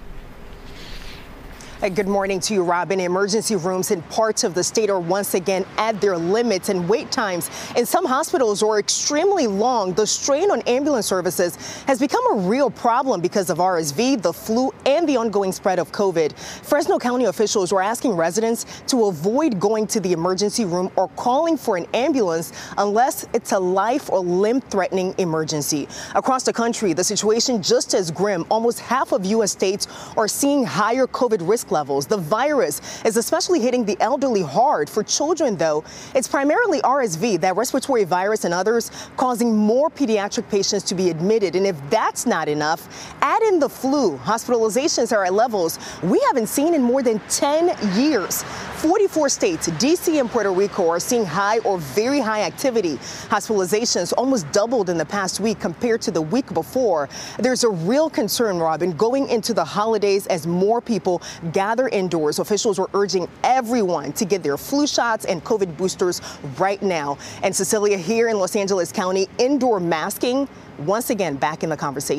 Good morning to you, Robin. Emergency rooms in parts of the state are once again at their limits, and wait times in some hospitals are extremely long. The strain on ambulance services has become a real problem because of R S V, the flu, and the ongoing spread of COVID. Fresno County officials are asking residents to avoid going to the emergency room or calling for an ambulance unless it's a life or limb-threatening emergency. Across the country, the situation just as grim. Almost half of U S states are seeing higher COVID risk levels. The virus is especially hitting the elderly hard. For children, though, it's primarily R S V, that respiratory virus, and others causing more pediatric patients to be admitted. And if that's not enough, add in the flu. Hospitalizations are at levels we haven't seen in more than ten years. forty-four states, D C and Puerto Rico, are seeing high or very high activity. Hospitalizations almost doubled in the past week compared to the week before. There's a real concern, Robin, going into the holidays as more people gather indoors. Officials are urging everyone to get their flu shots and COVID boosters right now. And Cecilia, here in Los Angeles County, indoor masking once again back in the conversation.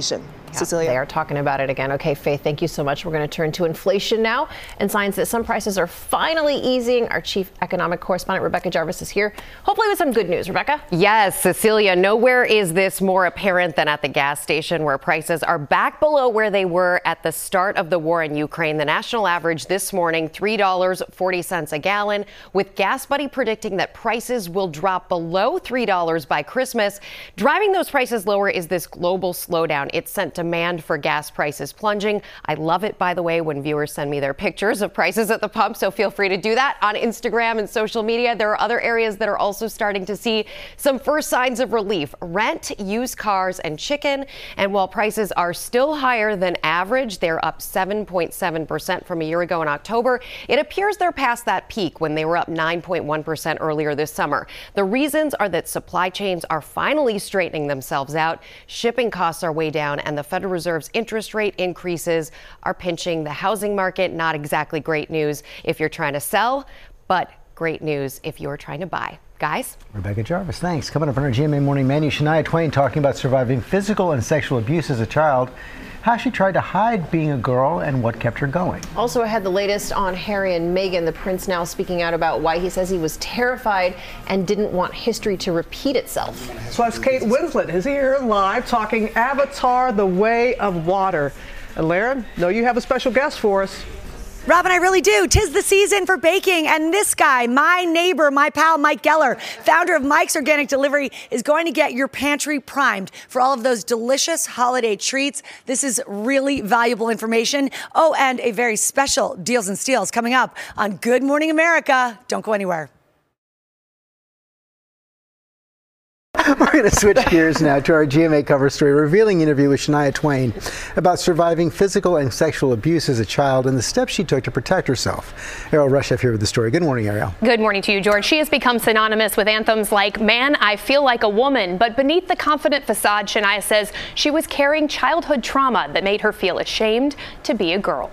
Cecilia. They are talking about it again. Okay, Faith, thank you so much. We're going to turn to inflation now and signs that some prices are finally easing. Our chief economic correspondent, Rebecca Jarvis, is here, hopefully with some good news. Rebecca? Yes, Cecilia, nowhere is this more apparent than at the gas station, where prices are back below where they were at the start of the war in Ukraine. The national average this morning, three dollars and forty cents a gallon, with GasBuddy predicting that prices will drop below three dollars by Christmas. Driving those prices lower is this global slowdown. It's sent demand for gas prices plunging. I love it, by the way, when viewers send me their pictures of prices at the pump, so feel free to do that on Instagram and social media. There are other areas that are also starting to see some first signs of relief: rent, used cars, and chicken. And while prices are still higher than average, they're up seven point seven percent from a year ago in October. It appears they're past that peak when they were up nine point one percent earlier this summer. The reasons are that supply chains are finally straightening themselves out, shipping costs are way down, and the Federal Reserve's interest rate increases are pinching the housing market. Not exactly great news if you're trying to sell, but great news if you're trying to buy. Guys? Rebecca Jarvis, thanks. Coming up on our G M A Morning Menu, Shania Twain talking about surviving physical and sexual abuse as a child, how she tried to hide being a girl, and what kept her going. Also ahead, the latest on Harry and Meghan. The prince now speaking out about why he says he was terrified and didn't want history to repeat itself. Plus, Kate Winslet is here live talking Avatar: The Way of Water. And Lauren, know you have a special guest for us. Robin, I really do. 'Tis the season for baking, and this guy, my neighbor, my pal, Mike Geller, founder of Mike's Organic Delivery, is going to get your pantry primed for all of those delicious holiday treats. This is really valuable information. Oh, and a very special Deals and Steals coming up on Good Morning America. Don't go anywhere. We're going to switch gears now to our G M A cover story, revealing interview with Shania Twain about surviving physical and sexual abuse as a child and the steps she took to protect herself. Ariel Rusheff here with the story. Good morning, Ariel. Good morning to you, George. She has become synonymous with anthems like "Man, I Feel Like a Woman," but beneath the confident facade, Shania says she was carrying childhood trauma that made her feel ashamed to be a girl.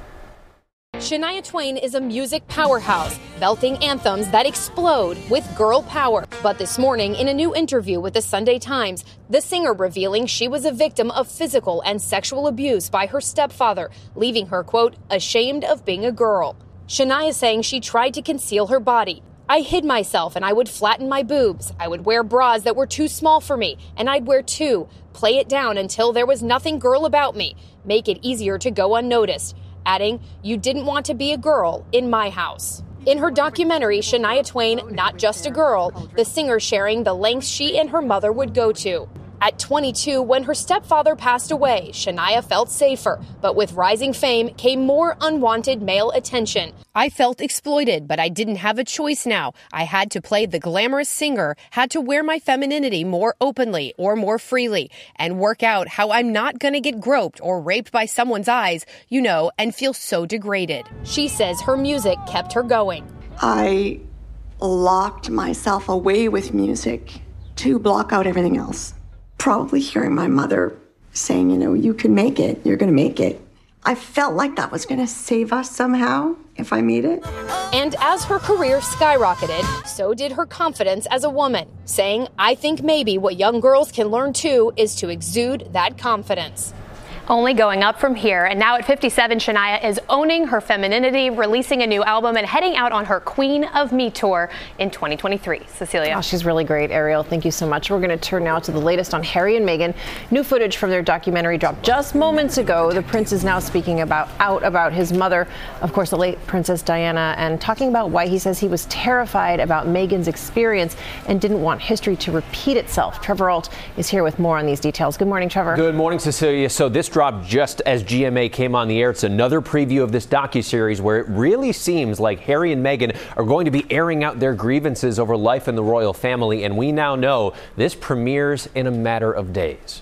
Shania Twain is a music powerhouse, belting anthems that explode with girl power. But this morning, in a new interview with the Sunday Times, the singer revealing she was a victim of physical and sexual abuse by her stepfather, leaving her, quote, ashamed of being a girl. Shania saying she tried to conceal her body. I hid myself and I would flatten my boobs. I would wear bras that were too small for me, and I'd wear two, play it down until there was nothing girl about me, make it easier to go unnoticed. Adding, you didn't want to be a girl in my house. In her documentary, Shania Twain, Not Just a Girl, the singer sharing the lengths she and her mother would go to. At twenty-two, when her stepfather passed away, Shania felt safer, but with rising fame came more unwanted male attention. I felt exploited, but I didn't have a choice now. I had to play the glamorous singer, had to wear my femininity more openly or more freely, and work out how I'm not gonna get groped or raped by someone's eyes, you know, and feel so degraded. She says her music kept her going. I locked myself away with music to block out everything else. Probably hearing my mother saying, you know, you can make it, you're going to make it. I felt like that was going to save us somehow if I made it. And as her career skyrocketed, so did her confidence as a woman, saying, I think maybe what young girls can learn too is to exude that confidence. Only going up from here. And now at fifty-seven, Shania is owning her femininity, releasing a new album, and heading out on her Queen of Me tour in twenty twenty-three. Cecilia. Oh, she's really great, Ariel. Thank you so much. We're going to turn now to the latest on Harry and Meghan. New footage from their documentary dropped just moments ago. The prince is now speaking about out about his mother, of course, the late Princess Diana, and talking about why he says he was terrified about Meghan's experience and didn't want history to repeat itself. Trevor Ault is here with more on these details. Good morning, Trevor. Good morning, Cecilia. So this dropped just as G M A came on the air. It's another preview of this docuseries where it really seems like Harry and Meghan are going to be airing out their grievances over life in the royal family, and we now know this premieres in a matter of days.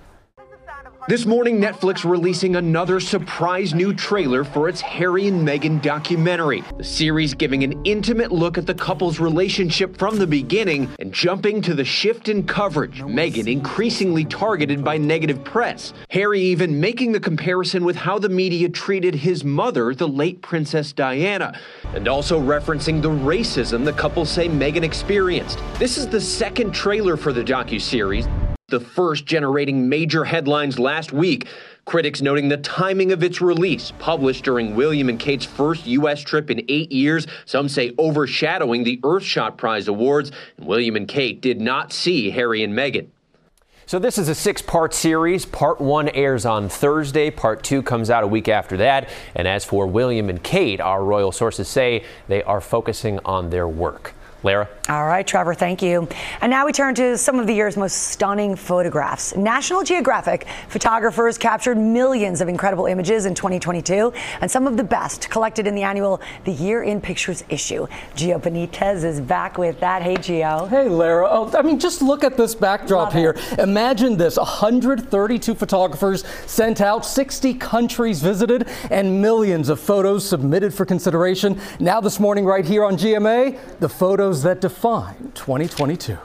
This morning, Netflix releasing another surprise new trailer for its Harry and Meghan documentary. The series giving an intimate look at the couple's relationship from the beginning and jumping to the shift in coverage. Meghan increasingly targeted by negative press. Harry even making the comparison with how the media treated his mother, the late Princess Diana, and also referencing the racism the couple say Meghan experienced. This is the second trailer for the docuseries. the first generating major headlines last week. Critics noting the timing of its release, published during William and Kate's first U S trip in eight years, some say overshadowing the Earthshot Prize Awards, and William and Kate did not see Harry and Meghan. So this is a six-part series. Part one airs on Thursday. Part two comes out a week after that. And as for William and Kate, our royal sources say they are focusing on their work. Lara? All right, Trevor, thank you. And now we turn to some of the year's most stunning photographs. National Geographic photographers captured millions of incredible images in twenty twenty-two, and some of the best collected in the annual The Year in Pictures issue. Gio Benitez is back with that. Hey, Gio. Hey, Lara. Oh, I mean, just look at this backdrop here. Imagine this, one hundred thirty-two photographers sent out, sixty countries visited, and millions of photos submitted for consideration. Now this morning right here on G M A, the photos that define twenty twenty-two.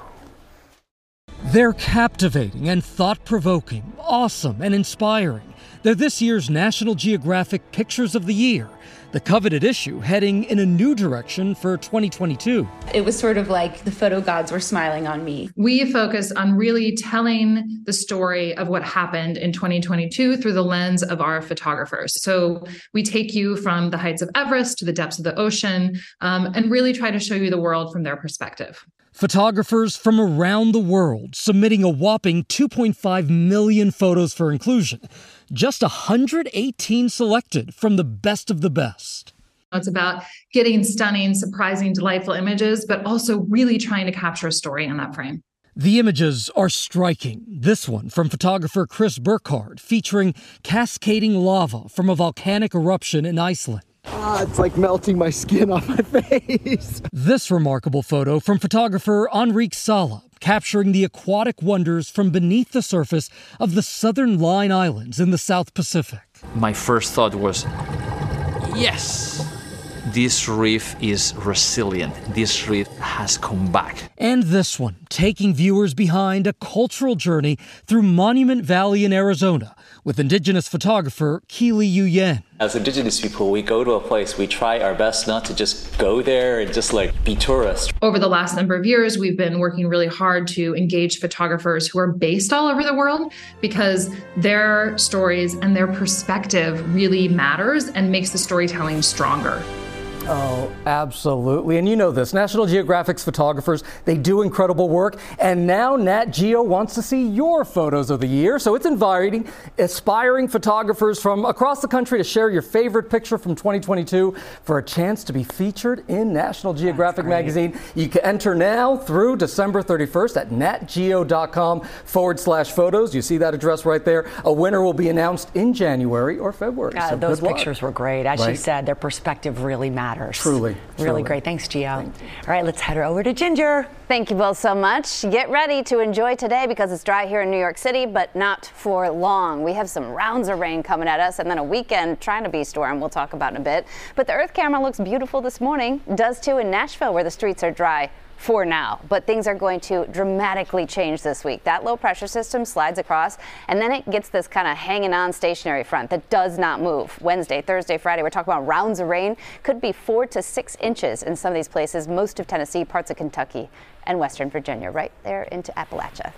They're captivating and thought-provoking, awesome and inspiring. They're this year's National Geographic Pictures of the Year, the coveted issue heading in a new direction for twenty twenty-two. It was sort of like the photo gods were smiling on me. We focused on really telling the story of what happened in twenty twenty-two through the lens of our photographers. So we take you from the heights of Everest to the depths of the ocean, um, and really try to show you the world from their perspective. Photographers from around the world submitting a whopping two point five million photos for inclusion. Just one hundred eighteen selected from the best of the best. It's about getting stunning, surprising, delightful images, but also really trying to capture a story in that frame. The images are striking. This one from photographer Chris Burkhardt, featuring cascading lava from a volcanic eruption in Iceland. Ah, it's like melting my skin off my face. This remarkable photo from photographer Enrique Sala, capturing the aquatic wonders from beneath the surface of the Southern Line Islands in the South Pacific. My first thought was, yes, this reef is resilient. This reef has come back. And this one, taking viewers behind a cultural journey through Monument Valley in Arizona with indigenous photographer Keely Yu Yen. As indigenous people, we go to a place, we try our best not to just go there and just like be tourists. Over the last number of years, we've been working really hard to engage photographers who are based all over the world, because their stories and their perspective really matters and makes the storytelling stronger. Oh, absolutely. And you know this, National Geographic's photographers, they do incredible work. And now Nat Geo wants to see your photos of the year. So it's inviting aspiring photographers from across the country to share your favorite picture from twenty twenty-two for a chance to be featured in National Geographic magazine. You can enter now through December thirty-first at natgeo.com forward slash photos. You see that address right there. A winner will be announced in January or February. God, so those good pictures luck. were great. As Right? she said, their perspective really matters. Truly. Really truly. great. Thanks, Gio. All right, let's head over to Ginger. Thank you both so much. Get ready to enjoy today because it's dry here in New York City, but not for long. We have some rounds of rain coming at us and then a weekend trying to be storm we'll talk about in a bit. But the Earth camera looks beautiful this morning. Does too in Nashville where the streets are dry for now, but things are going to dramatically change this week. That low pressure system slides across and then it gets this kind of hanging on stationary front that does not move. Wednesday, Thursday, Friday, we're talking about rounds of rain. Could be four to six inches in some of these places, most of Tennessee, parts of Kentucky and Western Virginia, right there into Appalachia.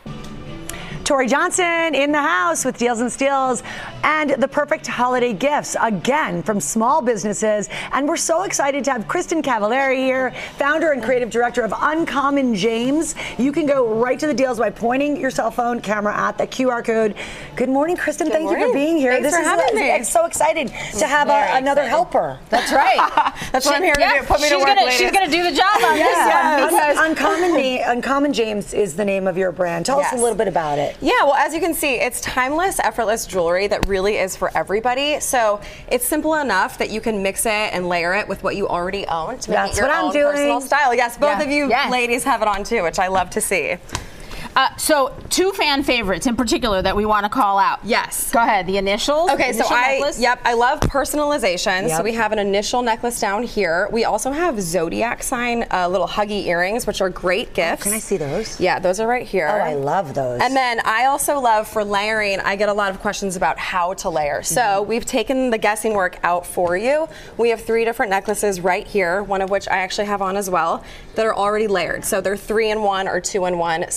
Tori Johnson in the house with Deals and Steals and the perfect holiday gifts, again, from small businesses. And we're so excited to have Kristen Cavallari here, founder and creative director of Uncommon James. You can go right to the deals by pointing your cell phone camera at the Q R code. Good morning, Kristen. Good Thank morning. you for being here. Thanks this for is having me. I'm so excited to have a, another excited. helper. That's right. That's what I'm here Yes, to do. Put me she's to work, gonna, ladies. She's going to do the job on Yes. this one. Un- Uncommon, Na- Uncommon James is the name of your brand. Tell Yes. us a little bit about it. Yeah, well, as you can see, it's timeless, effortless jewelry that really is for everybody. So it's simple enough that you can mix it and layer it with what you already own to make That's it your what I'm own doing. personal style. Yes, both Yeah. of you Yes. ladies have it on too, which I love to see. Uh, so two fan favorites in particular that we want to call out. Yes. Go ahead. The initials. Okay, so initial I necklace. yep, I love personalization. Yep. So we have an initial necklace down here. We also have zodiac sign uh, little huggy earrings, which are great gifts. Can I see those? Yeah, those are right here. Oh, I love those. And then I also love for layering. I get a lot of questions about how to layer. So Mm-hmm. we've taken the guessing work out for you. We have three different necklaces right here, one of which I actually have on as well, that are already layered. So they're three in one or two in one, so make them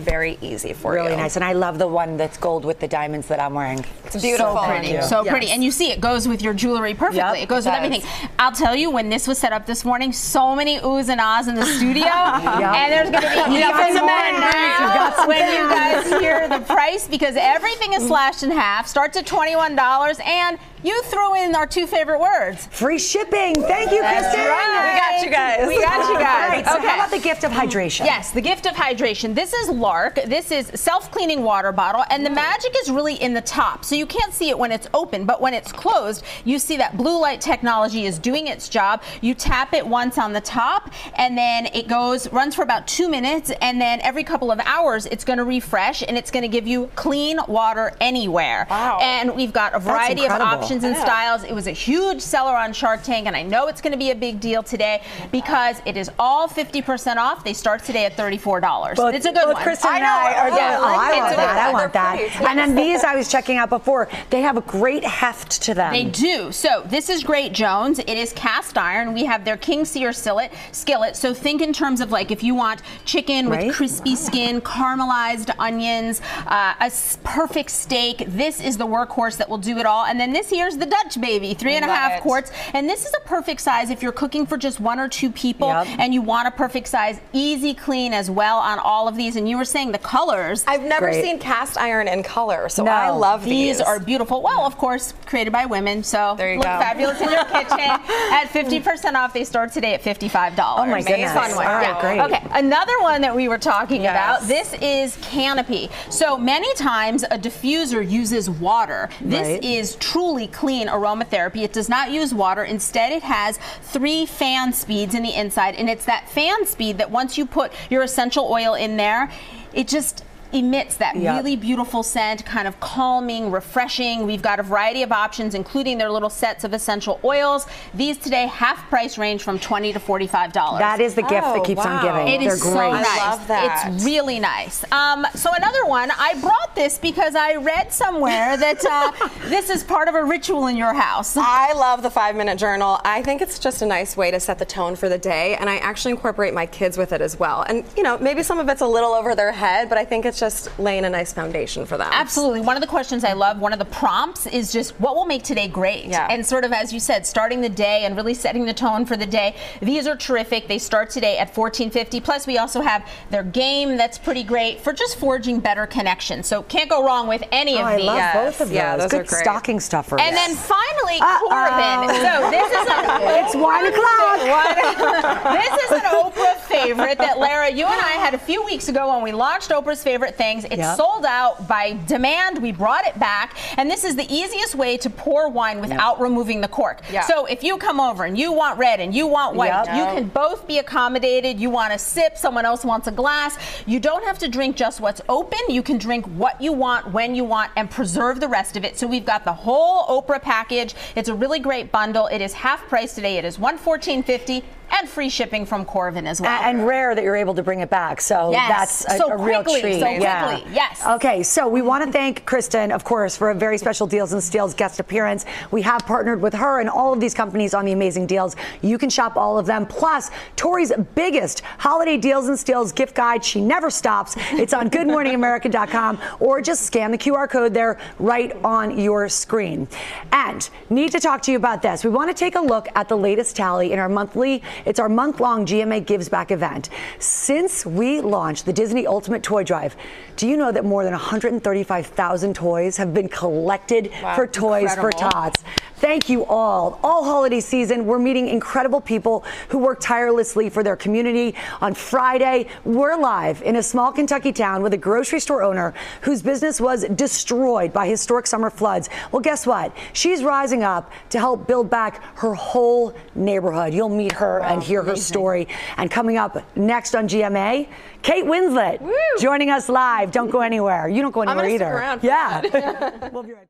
very easy for really you. Really nice. And I love the one that's gold with the diamonds that I'm wearing. It's beautiful. So pretty. So Yes. pretty. And you see it goes with your jewelry perfectly. Yep, it goes it with does. everything. I'll tell you, when this was set up this morning, so many oohs and ahs in the studio. And there's going to be You got even some more bangers. You got now some when you guys bangers. hear the price, because everything is slashed in half, starts at twenty-one dollars, and you threw in our two favorite words. Free shipping. Thank you, That's Kristen. right. We got you guys. We got you guys. All right, so okay. how about the gift of hydration? Yes, the gift of hydration. This is Lark. This is self-cleaning water bottle, and the magic is really in the top. So you can't see it when it's open, but when it's closed, you see that blue light technology is doing its job. You tap it once on the top, and then it goes, runs for about two minutes, and then every couple of hours, it's going to refresh, and it's going to give you clean water anywhere. Wow. And we've got a variety of incredible. options and Yeah. styles. It was a huge seller on Shark Tank, and I know it's going to be a big deal today because it is all fifty percent off. They start today at thirty-four dollars. Both, It's a good both one. Kristen I and know. I are Yeah, yeah, oh, I it's want a- that. I want they're that. pretty. And then these I was checking out before. They have a great heft to them. They do. So this is Great Jones. It is cast iron. We have their King Sear skillet. skillet. So think in terms of like if you want chicken with Right. crispy skin, caramelized onions, uh, a s- perfect steak. This is the workhorse that will do it all. And then this here's the Dutch baby, three and a Love half it. quarts. And this is a perfect size if you're cooking for just one or two people Yep. and you want a perfect size, easy clean as well on all of these. And you were saying the colors. I've never Great. seen cast iron in color, so No. I love these. These are beautiful. Well, of course, created by women, so There you look go. fabulous in your kitchen. At fifty percent off, they start today at fifty-five dollars. Oh my goodness. Fun one. All right, Yeah. great. Okay, another one that we were talking Yes. about. This is Canopy. So many times a diffuser uses water. This Right. is truly clean aromatherapy. It does not use water. Instead, it has three fan speeds in the inside, and it's that fan speed that once you put your essential oil in there, it just emits that Yep. really beautiful scent, kind of calming, refreshing. We've got a variety of options, including their little sets of essential oils. These today, half price range from twenty to forty-five dollars. That is the gift Oh, that keeps on wow. giving. It They're is so great. nice. I love that. It's really nice. Um, so another one, I brought this because I read somewhere that uh, this is part of a ritual in your house. I love the five minute journal. I think it's just a nice way to set the tone for the day, and I actually incorporate my kids with it as well. And you know, maybe some of it's a little over their head, but I think it's just laying a nice foundation for them. Absolutely. One of the questions I love, one of the prompts is just what will make today great? Yeah. And sort of, as you said, starting the day and really setting the tone for the day. These are terrific. They start today at fourteen fifty. Plus, we also have their game that's pretty great for just forging better connections. So can't go wrong with any Oh, of I these. love Yes. both of those. Yeah, those Good are great. stocking stuffers. And then finally, Uh-oh. Coravin. So this is a, It's one o'clock. One- this is an Oprah favorite that Lara, you and I had a few weeks ago when we launched Oprah's Favorite Things. It's Yep. sold out by demand. We brought it back, and this is the easiest way to pour wine without removing the cork. Yeah. So if you come over and you want red and you want white, Yep. you can both be accommodated. You want a sip, someone else wants a glass. You don't have to drink just what's open. You can drink what you want, when you want, and preserve the rest of it. So we've got the whole Oprah package. It's a really great bundle. It is half price today. It is one fourteen fifty. And free shipping from Coravin as well. And, and rare that you're able to bring it back. So Yes. that's a, So a real quickly, treat. so yeah. quickly, yes. Okay, so we want to thank Kristen, of course, for a very special Deals and Steals guest appearance. We have partnered with her and all of these companies on the amazing deals. You can shop all of them. Plus, Tori's biggest holiday Deals and Steals gift guide. She never stops. It's on good morning america dot com, or just scan the Q R code there right on your screen. And need to talk to you about this. We want to take a look at the latest tally in our monthly, it's our month-long G M A Gives Back event. Since we launched the Disney Ultimate Toy Drive, do you know that more than one hundred thirty-five thousand toys have been collected Wow, for Toys for incredible. Tots? Thank you all. All holiday season, we're meeting incredible people who work tirelessly for their community. On Friday, we're live in a small Kentucky town with a grocery store owner whose business was destroyed by historic summer floods. Well, guess what? She's rising up to help build back her whole neighborhood. You'll meet her and hear her story. And coming up next on G M A, Kate Winslet joining us live. Don't go anywhere. You don't go I'm anywhere gonna stick either. around for yeah. that. We'll be right back.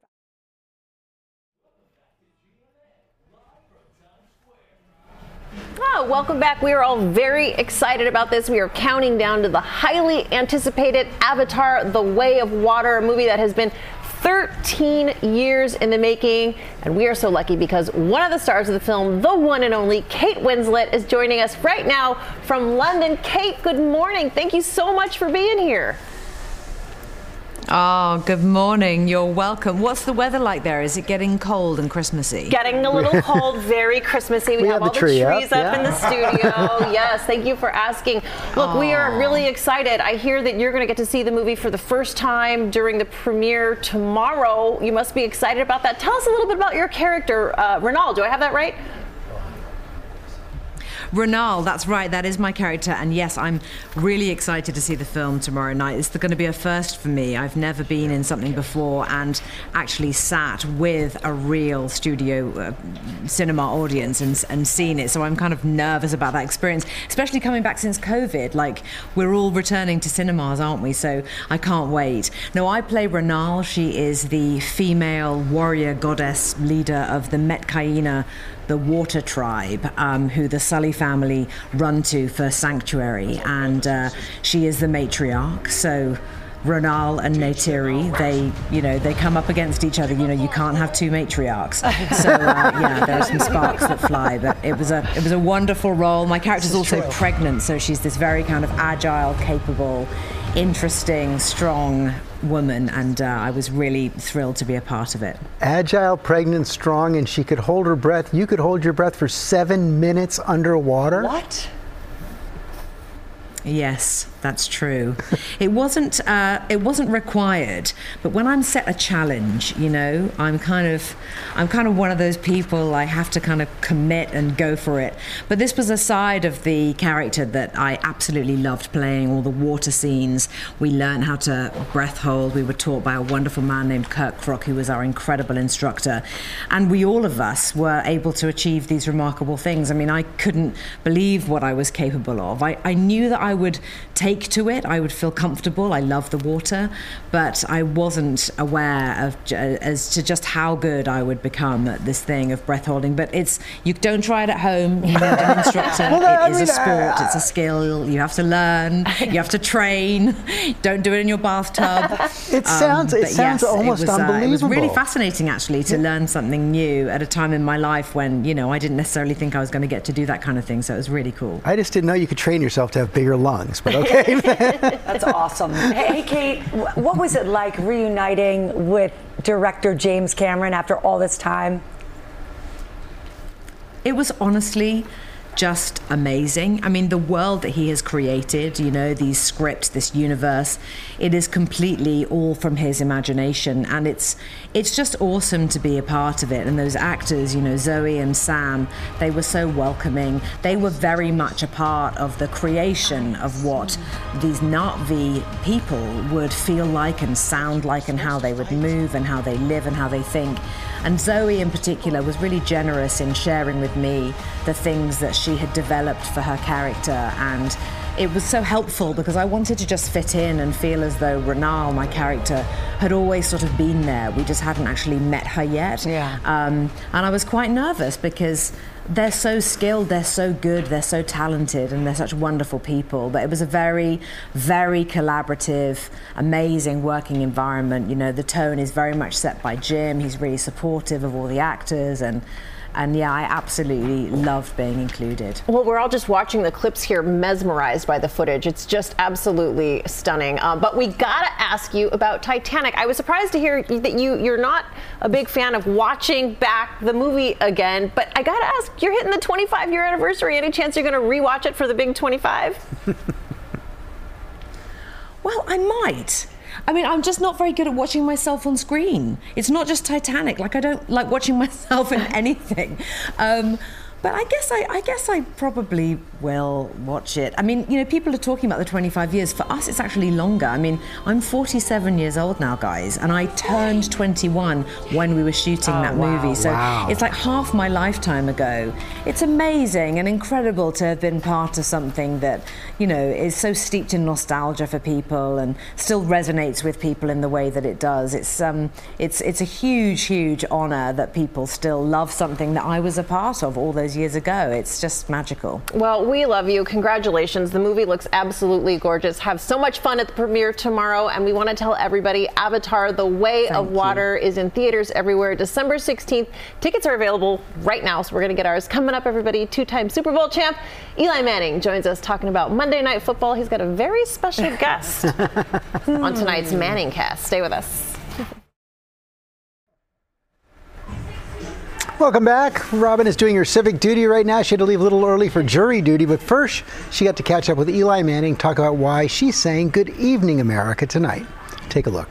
Oh, welcome back. We are all very excited about this. We are counting down to the highly anticipated Avatar: The Way of Water, a movie that has been thirteen years in the making. And we are so lucky because one of the stars of the film, the one and only Kate Winslet, is joining us right now from London. Kate, good morning. Thank you so much for being here. Oh, good morning. You're welcome. What's the weather like there? Is it getting cold and Christmassy? Getting a little cold, very Christmassy. We, We have, have all the the tree trees up, up, yeah. in the studio. Yes, thank you for asking. Look, we are really excited. I hear that you're going to get to see the movie for the first time during the premiere tomorrow. You must be excited about that. Tell us a little bit about your character, uh, Renal. Do I have that right? Renal, that's right, that is my character, and yes, I'm really excited to see the film tomorrow night. It's going to be a first for me. I've never been in something before and actually sat with a real studio uh, cinema audience and, and seen it, so I'm kind of nervous about that experience, especially coming back since COVID. Like, we're all returning to cinemas, aren't we? So I can't wait. Now, I play Renal. She is the female warrior goddess leader of the Metcaina, the water tribe, um, who the Sully family run to for sanctuary, and uh, she is the matriarch. So Renal and Neytiri, they, you know, they come up against each other. You know, you can't have two matriarchs. So uh, yeah, there are some sparks that fly. But it was a, it was a wonderful role. My character's also pregnant, so she's this very kind of agile, capable, interesting, strong woman, and uh, I was really thrilled to be a part of it. Agile, pregnant, strong, and she could hold her breath. You could hold your breath for seven minutes underwater? What? Yes, that's true. It wasn't uh, it wasn't required, but when I'm set a challenge, you know, I'm kind of I'm kind of one of those people. I have to kind of commit and go for it. But this was a side of the character that I absolutely loved playing. All the water scenes. We learned how to breath hold. We were taught by a wonderful man named Kirk Crock, who was our incredible instructor, and we all of us were able to achieve these remarkable things. I mean, I couldn't believe what I was capable of. I, I knew that I would take to it. I would feel comfortable. I love the water, but I wasn't aware of as to just how good I would become at this thing of breath holding. But it's, you don't try it at home. You need an instructor. Well, it I is mean, a sport. uh, It's a skill. You have to learn. You have to train. Don't do it in your bathtub. It sounds- it but sounds yes, almost it was, uh, it was really unbelievable. fascinating, actually, to learn something new at a time in my life when, you know, I didn't necessarily think I was going to get to do that kind of thing. So it was really cool. I just didn't know you could train yourself to have bigger lungs, but okay. That's awesome. Hey, Kate, wh- what was it like reuniting with director James Cameron after all this time? It was honestly just amazing. I mean, the world that he has created, you know, these scripts, this universe, it is completely all from his imagination, and it's it's just awesome to be a part of it. And those actors, you know, Zoe and Sam, they were so welcoming. They were very much a part of the creation of what these Na'vi people would feel like and sound like, and how they would move and how they live and how they think. And Zoe in particular was really generous in sharing with me the things that she had developed for her character, and it was so helpful because I wanted to just fit in and feel as though Renal, my character, had always sort of been there. We just hadn't actually met her yet. Yeah. Um, and I was quite nervous because they're so skilled, they're so good, they're so talented, and they're such wonderful people. But it was a very, very collaborative, amazing working environment. You know, the tone is very much set by Jim. He's really supportive of all the actors, and And yeah, I absolutely loved being included. Well, we're all just watching the clips here, mesmerized by the footage. It's just absolutely stunning. Uh, but we gotta ask you about Titanic. I was surprised to hear that you, you're not a big fan of watching back the movie again, but I gotta ask, you're hitting the twenty-five year anniversary. Any chance you're gonna rewatch it for the big twenty-five? Well, I might. I mean, I'm just not very good at watching myself on screen. It's not just Titanic. Like, I don't like watching myself in anything. Um, but I guess I, I guess I probably will watch it. I mean, you know, people are talking about the twenty-five years. For us, it's actually longer. I mean, I'm forty-seven years old now, guys, and I turned twenty-one when we were shooting Oh, that wow, movie. So wow. it's like half my lifetime ago. It's amazing and incredible to have been part of something that, you know, is so steeped in nostalgia for people and still resonates with people in the way that it does. It's um, it's it's a huge, huge honor that people still love something that I was a part of all those those years ago. It's just magical. Well, we love you. Congratulations. The movie looks absolutely gorgeous. Have so much fun at the premiere tomorrow. And we want to tell everybody Avatar: The Way Thank of Water you. is in theaters everywhere December sixteenth. Tickets are available right now, so we're going to get ours. Coming up, everybody, two-time Super Bowl champ Eli Manning joins us talking about Monday Night Football. He's got a very special guest on tonight's Manning Cast. Stay with us. Welcome back. Robin is doing her civic duty right now. She had to leave a little early for jury duty, but first she got to catch up with Eli Manning, talk about why she's saying Good Evening America tonight. Take a look.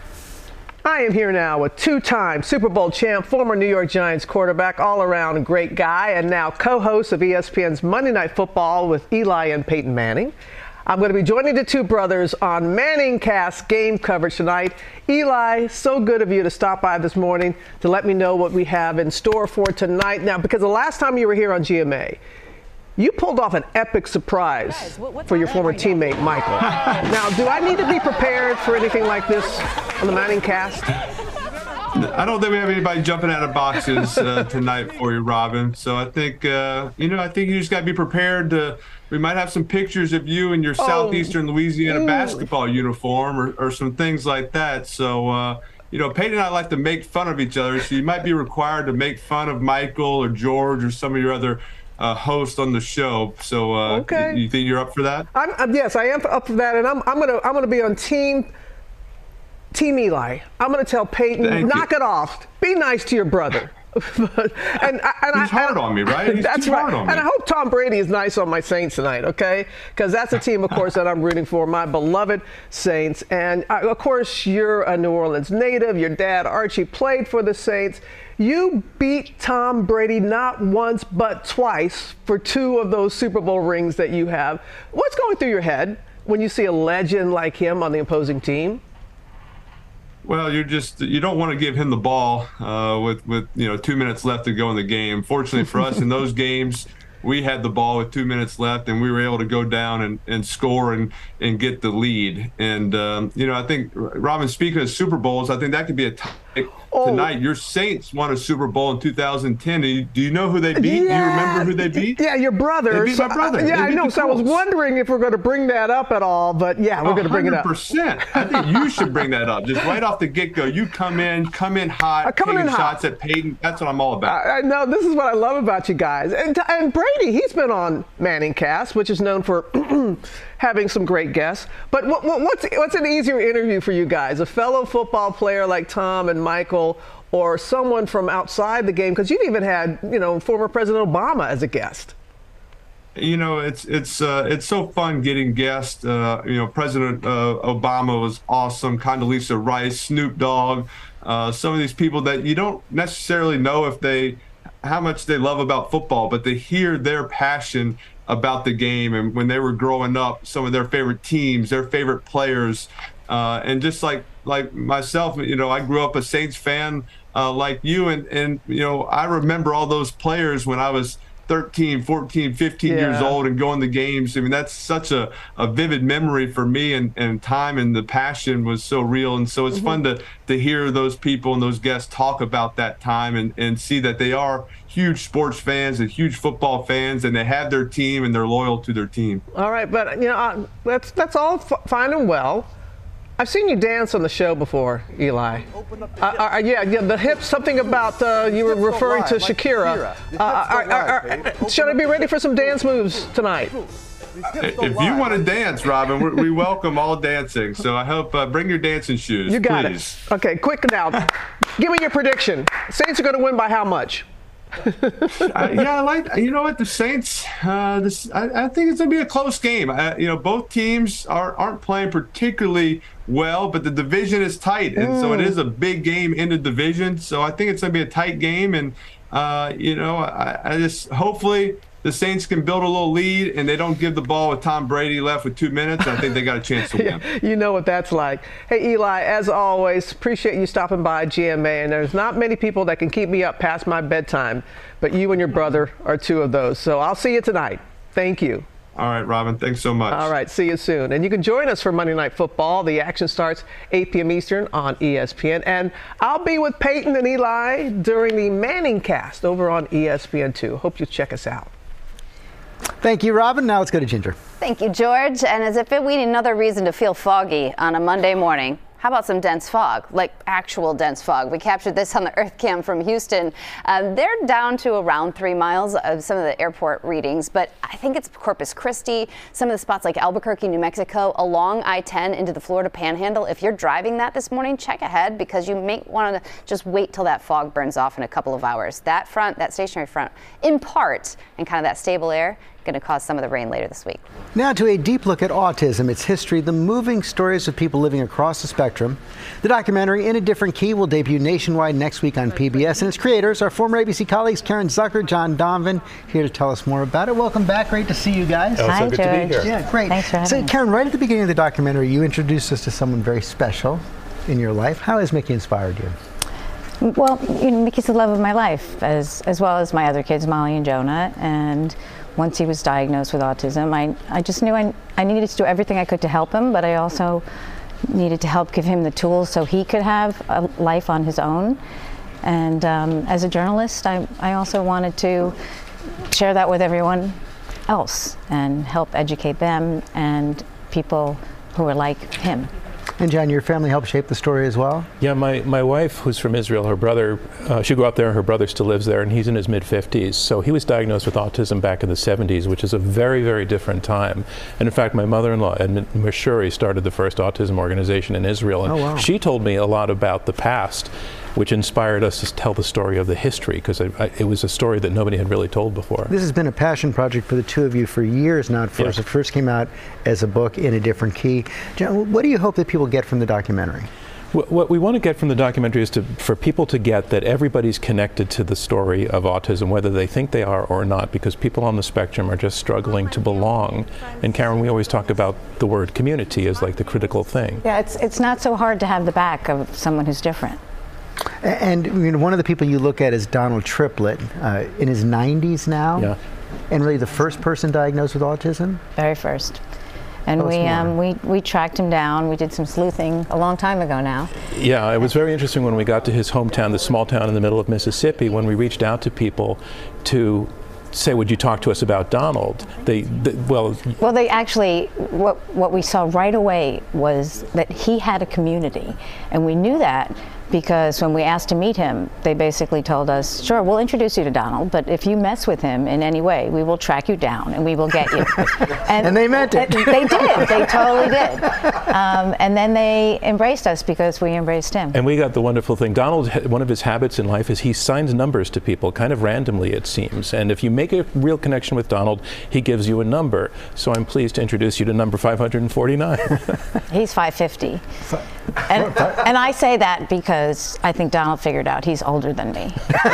I am here now with two-time Super Bowl champ, former New York Giants quarterback, all-around great guy, and now co-host of E S P N's Monday Night Football with Eli and Peyton Manning. I'm going to be joining the two brothers on Manning Cast game coverage tonight. Eli, so good of you to stop by this morning to let me know what we have in store for tonight. Now, because the last time you were here on G M A, you pulled off an epic surprise Guys, what, for your former right teammate, now? Michael. Now, do I need to be prepared for anything like this on the Manning Cast? I don't think we have anybody jumping out of boxes uh, tonight for you, Robin. So I think, uh, you know, I think you just got to be prepared to. We might have some pictures of you in your oh. Southeastern Louisiana mm. basketball uniform or, or some things like that. So, uh, you know, Peyton and I like to make fun of each other. So you might be required to make fun of Michael or George or some of your other uh, hosts on the show. So uh, okay. you, you think you're up for that? I'm, uh, yes, I am up for that. And I'm, I'm going to I'm gonna be on team. Team Eli, I'm going to tell Peyton, Thank knock you. it off. Be nice to your brother. and, and He's I, hard on me, right? He's that's too right. hard on me. And I hope Tom Brady is nice on my Saints tonight, okay? Because that's a team, of course, that I'm rooting for, my beloved Saints. And, uh, of course, you're a New Orleans native. Your dad, Archie, played for the Saints. You beat Tom Brady not once but twice for two of those Super Bowl rings that you have. What's going through your head when you see a legend like him on the opposing team? Well, you're just you don't want to give him the ball uh, with with you know two minutes left to go in the game. Fortunately for us, in those games, we had the ball with two minutes left, and we were able to go down and, and score and and get the lead. And um, you know, I think Robin, speaking of Super Bowls, I think that could be a topic oh. tonight. Your Saints won a Super Bowl in two thousand ten. Do you, do you know who they beat? Yeah. Do you remember who they beat? Yeah, your brother. They beat so, my brother. Uh, yeah, I know. So I was Colts. wondering if we're going to bring that up at all, but yeah, we're going to bring it up. one hundred percent. I think you should bring that up. Just right off the get-go, you come in, come in hot, uh, coming taking in shots hot. at Peyton. That's what I'm all about. I, I know. This is what I love about you guys. And, and Brady, he's been on Manning Cast, which is known for having some great guests. But what, what, what's what's an easier interview for you guys? A fellow football player like Tom and Michael, or someone from outside the game? Because you've even had, you know, former President Obama as a guest. You know, it's it's uh, it's so fun getting guests. Uh, you know, President uh, Obama was awesome. Condoleezza Rice, Snoop Dogg, uh, some of these people that you don't necessarily know if they how much they love about football, but to hear their passion about the game and when they were growing up, some of their favorite teams, their favorite players, uh, and just like like myself, you know, I grew up a Saints fan uh, like you, and and you know, I remember all those players when I was thirteen, fourteen, fifteen yeah. years old and going to games. I mean, that's such a, a vivid memory for me, and, and time and the passion was so real. And so it's mm-hmm. fun to, to hear those people and those guests talk about that time and, and see that they are huge sports fans and huge football fans, and they have their team and they're loyal to their team. All right, but you know, uh, that's, that's all f- fine and well. I've seen you dance on the show before, Eli. Uh, uh, yeah, yeah, the hips, something about uh, you were referring to Shakira. Uh, are, are, are, should I be ready for some dance moves tonight? If you want to dance, Robin, we, we welcome all dancing. So I hope, uh, bring your dancing shoes, You got please. it. Okay, quick now. Give me your prediction. Saints are going to win by how much? uh, yeah, I like. You know what, the Saints. Uh, this, I, I think it's gonna be a close game. Uh, you know, both teams are aren't playing particularly well, but the division is tight, and mm. so it is a big game in the division. So I think it's gonna be a tight game, and uh, you know, I, I just hopefully the Saints can build a little lead and they don't give the ball with Tom Brady left with two minutes. I think they got a chance to win. You know what that's like. Hey, Eli, as always, appreciate you stopping by G M A. And there's not many people that can keep me up past my bedtime, but you and your brother are two of those. So I'll see you tonight. Thank you. All right, Robin, thanks so much. All right, see you soon. And you can join us for Monday Night Football. The action starts eight p.m. Eastern on E S P N. And I'll be with Peyton and Eli during the Manning Cast over on E S P N two. Hope you check us out. Thank you, Robin. Now let's go to Ginger. Thank you, George. And as if we need another reason to feel foggy on a Monday morning, how about some dense fog, like actual dense fog? We captured this on the Earth Cam from Houston. Uh, they're down to around three miles of some of the airport readings, but I think it's Corpus Christi, some of the spots like Albuquerque, New Mexico, along I ten into the Florida Panhandle. If you're driving that this morning, check ahead because you may want to just wait till that fog burns off in a couple of hours. That front, that stationary front, in part, and kind of that stable air, going to cause some of the rain later this week. Now to a deep look at autism, its history, the moving stories of people living across the spectrum. The documentary In a Different Key will debut nationwide next week on P B S, and its creators are former A B C colleagues Karen Zucker, John Donovan, here to tell us more about it. Welcome back. Great to see you guys. Oh, Hi, so good George. To be here. Yeah, great. Thanks for having so, me. Karen, right at the beginning of the documentary, you introduced us to someone very special in your life. How has Mickey inspired you? Well, you know, Mickey's the love of my life, as as well as my other kids, Molly and Jonah. And once he was diagnosed with autism, I, I just knew I, I needed to do everything I could to help him, but I also needed to help give him the tools so he could have a life on his own. And um, as a journalist, I, I also wanted to share that with everyone else and help educate them and people who are like him. And John, your family helped shape the story as well? Yeah, my, my wife, who's from Israel, her brother, uh, she grew up there, her brother still lives there, and he's in his mid fifties. So he was diagnosed with autism back in the seventies, which is a very, very different time. And in fact, my mother-in-law, Edmund Mashuri, started the first autism organization in Israel. And oh, wow. she told me a lot about the past, which inspired us to tell the story of the history, because it was a story that nobody had really told before. This has been a passion project for the two of you for years now. At first, yeah. It first came out as a book In a Different Key. John, what do you hope that people get from the documentary? What we want to get from the documentary is to, for people to get that everybody's connected to the story of autism, whether they think they are or not, because people on the spectrum are just struggling to belong. And Karen, we always talk about the word community as like the critical thing. Yeah, it's, it's not so hard to have the back of someone who's different. And you know, one of the people you look at is Donald Triplett, uh, in his nineties now, yeah. and really the first person diagnosed with autism? Very first. And Tell we, us um, we we tracked him down. We did some sleuthing a long time ago now. Yeah, it was very interesting when we got to his hometown, the small town in the middle of Mississippi, when we reached out to people to say, would you talk to us about Donald? They, they well, well, they actually, what what we saw right away was that he had a community, and we knew that because when we asked to meet him, they basically told us, sure, we'll introduce you to Donald, but if you mess with him in any way, we will track you down and we will get you. and, and they meant it. They did. They totally did. Um, and then they embraced us because we embraced him. And we got the wonderful thing. Donald, one of his habits in life is he signs numbers to people, kind of randomly, it seems. And if you make a real connection with Donald, he gives you a number. So I'm pleased to introduce you to number five hundred forty-nine. He's five fifty. And, and I say that because I think Donald figured out he's older than me.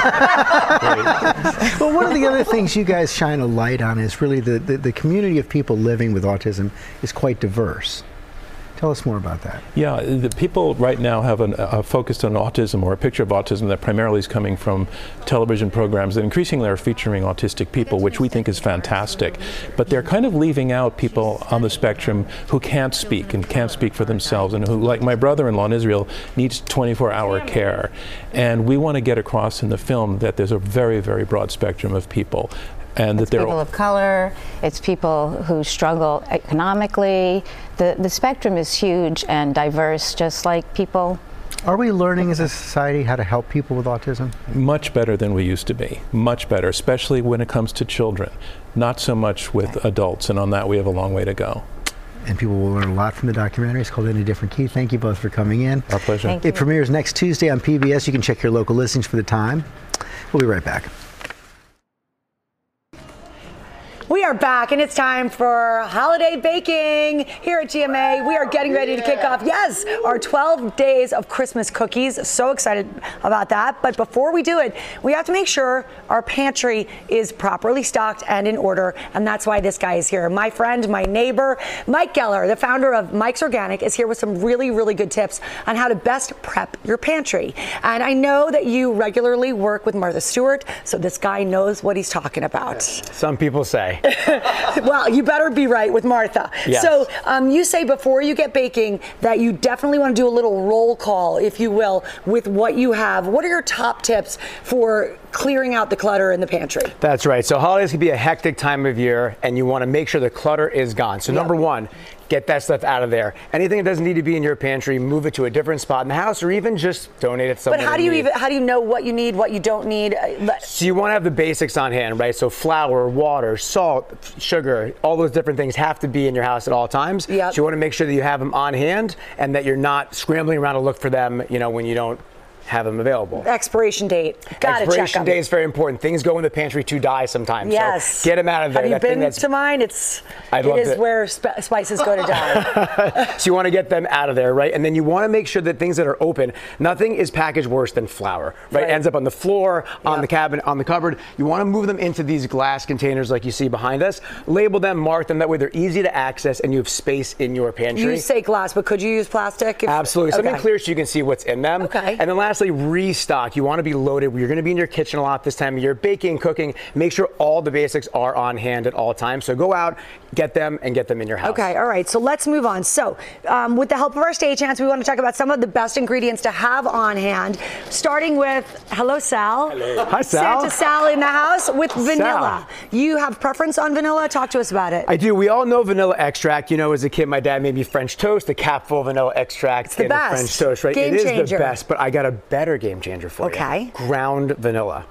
Well, one of the other things you guys shine a light on is really the, the, the community of people living with autism is quite diverse. Tell us more about that. Yeah, the people right now have an, uh, focused on autism, or a picture of autism that primarily is coming from television programs that increasingly are featuring autistic people, which we think is fantastic. But they're kind of leaving out people on the spectrum who can't speak and can't speak for themselves, and who, like my brother-in-law in Israel, needs twenty-four hour care. And we want to get across in the film that there's a very, very broad spectrum of people. And it's that they're people of color, it's people who struggle economically. The, the spectrum is huge and diverse, just like people. Are we learning as a society how to help people with autism? Much better than we used to be. Much better, especially when it comes to children. Not so much with okay. adults, and on that we have a long way to go. And people will learn a lot from the documentary. It's called In a Different Key. Thank you both for coming in. Our pleasure. Thank it you. premieres next Tuesday on P B S. You can check your local listings for the time. We'll be right back. We are back, and it's time for holiday baking here at G M A. We are getting ready to kick off, yes, our twelve days of Christmas cookies. So excited about that. But before we do it, we have to make sure our pantry is properly stocked and in order, and that's why this guy is here. My friend, my neighbor, Mike Geller, the founder of Mike's Organic, is here with some really, really good tips on how to best prep your pantry. And I know that you regularly work with Martha Stewart, so this guy knows what he's talking about. Some people say. Well, you better be right with Martha. Yes. So um, you say before you get baking that you definitely want to do a little roll call, if you will, with what you have. What are your top tips for clearing out the clutter in the pantry? That's right. So holidays can be a hectic time of year, and you want to make sure the clutter is gone. So Yep. number one, get that stuff out of there. Anything that doesn't need to be in your pantry, move it to a different spot in the house, or even just donate it to someone. But how in do you need. even how do you know what you need, what you don't need? Uh, let- So you want to have the basics on hand, right? So flour, water, salt, sugar, all those different things have to be in your house at all times. Yep. So you want to make sure that you have them on hand and that you're not scrambling around to look for them, you know, when you don't have them available. Expiration date. Got to check Expiration them. date is very important. Things go in the pantry to die sometimes. Yes. So get them out of there. Have you That thing been that's- to mine? It's I'd it love is to- where sp- spices go to die. So you want to get them out of there, right? And then you want to make sure that things that are open, nothing is packaged worse than flour, right? Right. Ends up on the floor, on Yeah. the cabinet, on the cupboard. You want to move them into these glass containers like you see behind us. Label them, mark them. That way they're easy to access and you have space in your pantry. You say glass, but could you use plastic? If- Absolutely. Something Okay. clear so you can see what's in them. Okay. And then lastly, restock. You want to be loaded. You're going to be in your kitchen a lot this time of year, baking, cooking. Make sure all the basics are on hand at all times. So go out, get them, and get them in your house. Okay, all right, so let's move on. So, um, with the help of our stagehands, we want to talk about some of the best ingredients to have on hand, starting with, hello, Sal. Hello. Hi, Sal. Santa Sal in the house with vanilla. You have preference on vanilla? Talk to us about it. I do. We all know vanilla extract. You know, as a kid, my dad made me French toast, a cap full of vanilla extract the in best. the French toast, right? Game it is changer. the best, but I got a better game changer for you. Okay. Ground vanilla.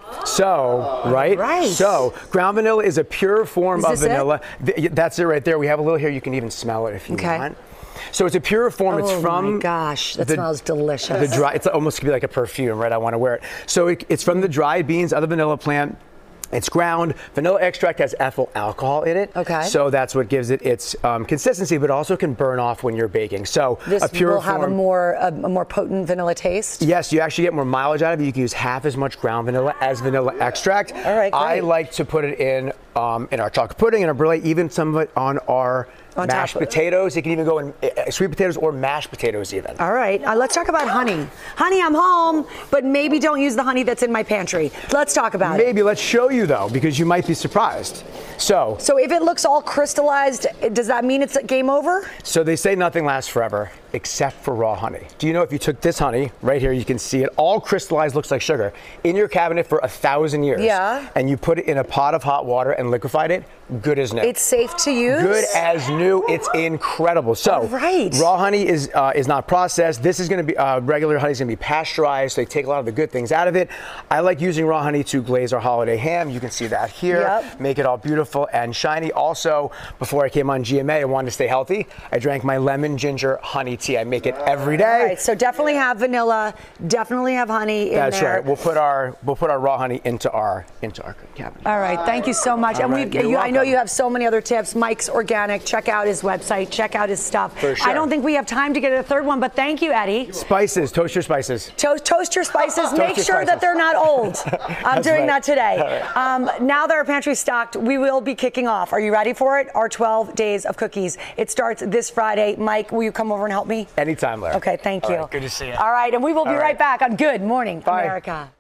So, right? Right. So, ground vanilla is a pure form Is of this it? vanilla. Th- That's it right there. We have a little here. You can even smell it if you Okay. want. So it's a pure form. It's Oh from my gosh, that the- smells delicious. The dry. It's almost could be like a perfume, right? I want to wear it. So it, it's from the dried beans of the vanilla plant. It's ground. Vanilla extract has ethyl alcohol in it. Okay. So that's what gives it its um, consistency, but also can burn off when you're baking. So This a pure will have a form. more a, a more potent vanilla taste. Yes, you actually get more mileage out of it. You can use half as much ground vanilla as vanilla extract. All right, I great. like to put it in um, in our chocolate pudding and our brulee, even some of it on our On mashed top of- potatoes. It can even go in uh, sweet potatoes or mashed potatoes even. All right, uh, let's talk about honey. Honey, I'm home, but maybe don't use the honey that's in my pantry. Let's talk about it. Maybe let's show you though, because you might be surprised. So, So if it looks all crystallized, does that mean it's game over? so they say nothing lasts forever except for raw honey. Do you know if you took this honey right here, you can see it all crystallized, looks like sugar, in your cabinet for a thousand years. Yeah. And you put it in a pot of hot water and liquefied it, good as new. It's safe to use? Good as new. It's incredible. So, All right. raw honey is uh, is not processed. This is going to be uh, regular honey is going to be pasteurized. So they take a lot of the good things out of it. I like using raw honey to glaze our holiday ham. You can see that here. Yep. Make it all beautiful and shiny. Also, before I came on G M A, I wanted to stay healthy. I drank my lemon ginger honey tea. I make it every day. All right, so definitely have vanilla, definitely have honey in That's there. right. We'll put our we'll put our raw honey into our into our cabinet. All right, thank you so much. All and right, we've, you're you, I know welcome. you have so many other tips. Mike's Organic, check out his website, check out his stuff. For sure. I don't think we have time to get to the third one, but thank you, Eddie. Spices, toast your spices. Toast, toast your spices. Toast Make your sure that spices. they're not old. I'm That's doing right. that today. All right. Um, now that our pantry's stocked, we will be kicking off. Are you ready for it? Our twelve days of cookies. It starts this Friday. Mike, will you come over and help me? Anytime, Larry. Okay, thank All you. right, good to see you. All right, and we will be All right. right. back on Good Morning Bye. America.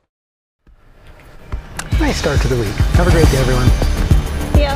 Nice start to the week. Have a great day, everyone. Yeah.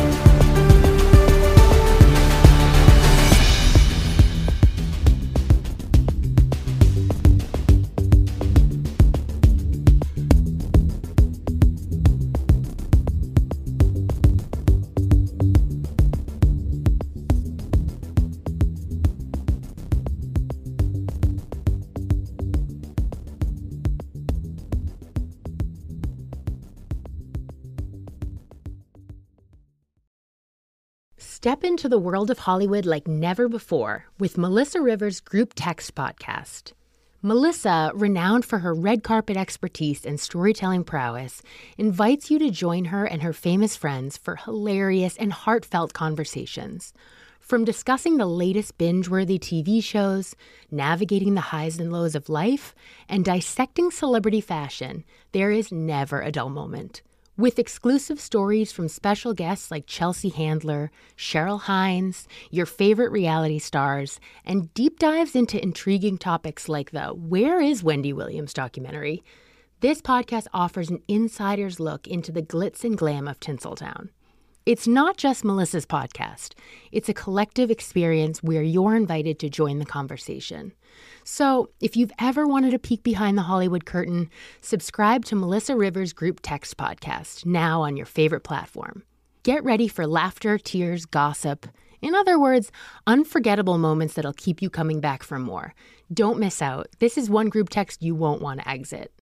Step into the world of Hollywood like never before with Melissa Rivers' Group Text podcast. Melissa, renowned for her red carpet expertise and storytelling prowess, invites you to join her and her famous friends for hilarious and heartfelt conversations. From discussing the latest binge-worthy T V shows, navigating the highs and lows of life, and dissecting celebrity fashion, there is never a dull moment. With exclusive stories from special guests like Chelsea Handler, Cheryl Hines, your favorite reality stars, and deep dives into intriguing topics like the Where is Wendy Williams documentary, this podcast offers an insider's look into the glitz and glam of Tinseltown. It's not just Melissa's podcast. It's a collective experience where you're invited to join the conversation. So if you've ever wanted a peek behind the Hollywood curtain, subscribe to Melissa Rivers' Group Text podcast now on your favorite platform. Get ready for laughter, tears, gossip. In other words, unforgettable moments that'll keep you coming back for more. Don't miss out. This is one group text you won't want to exit.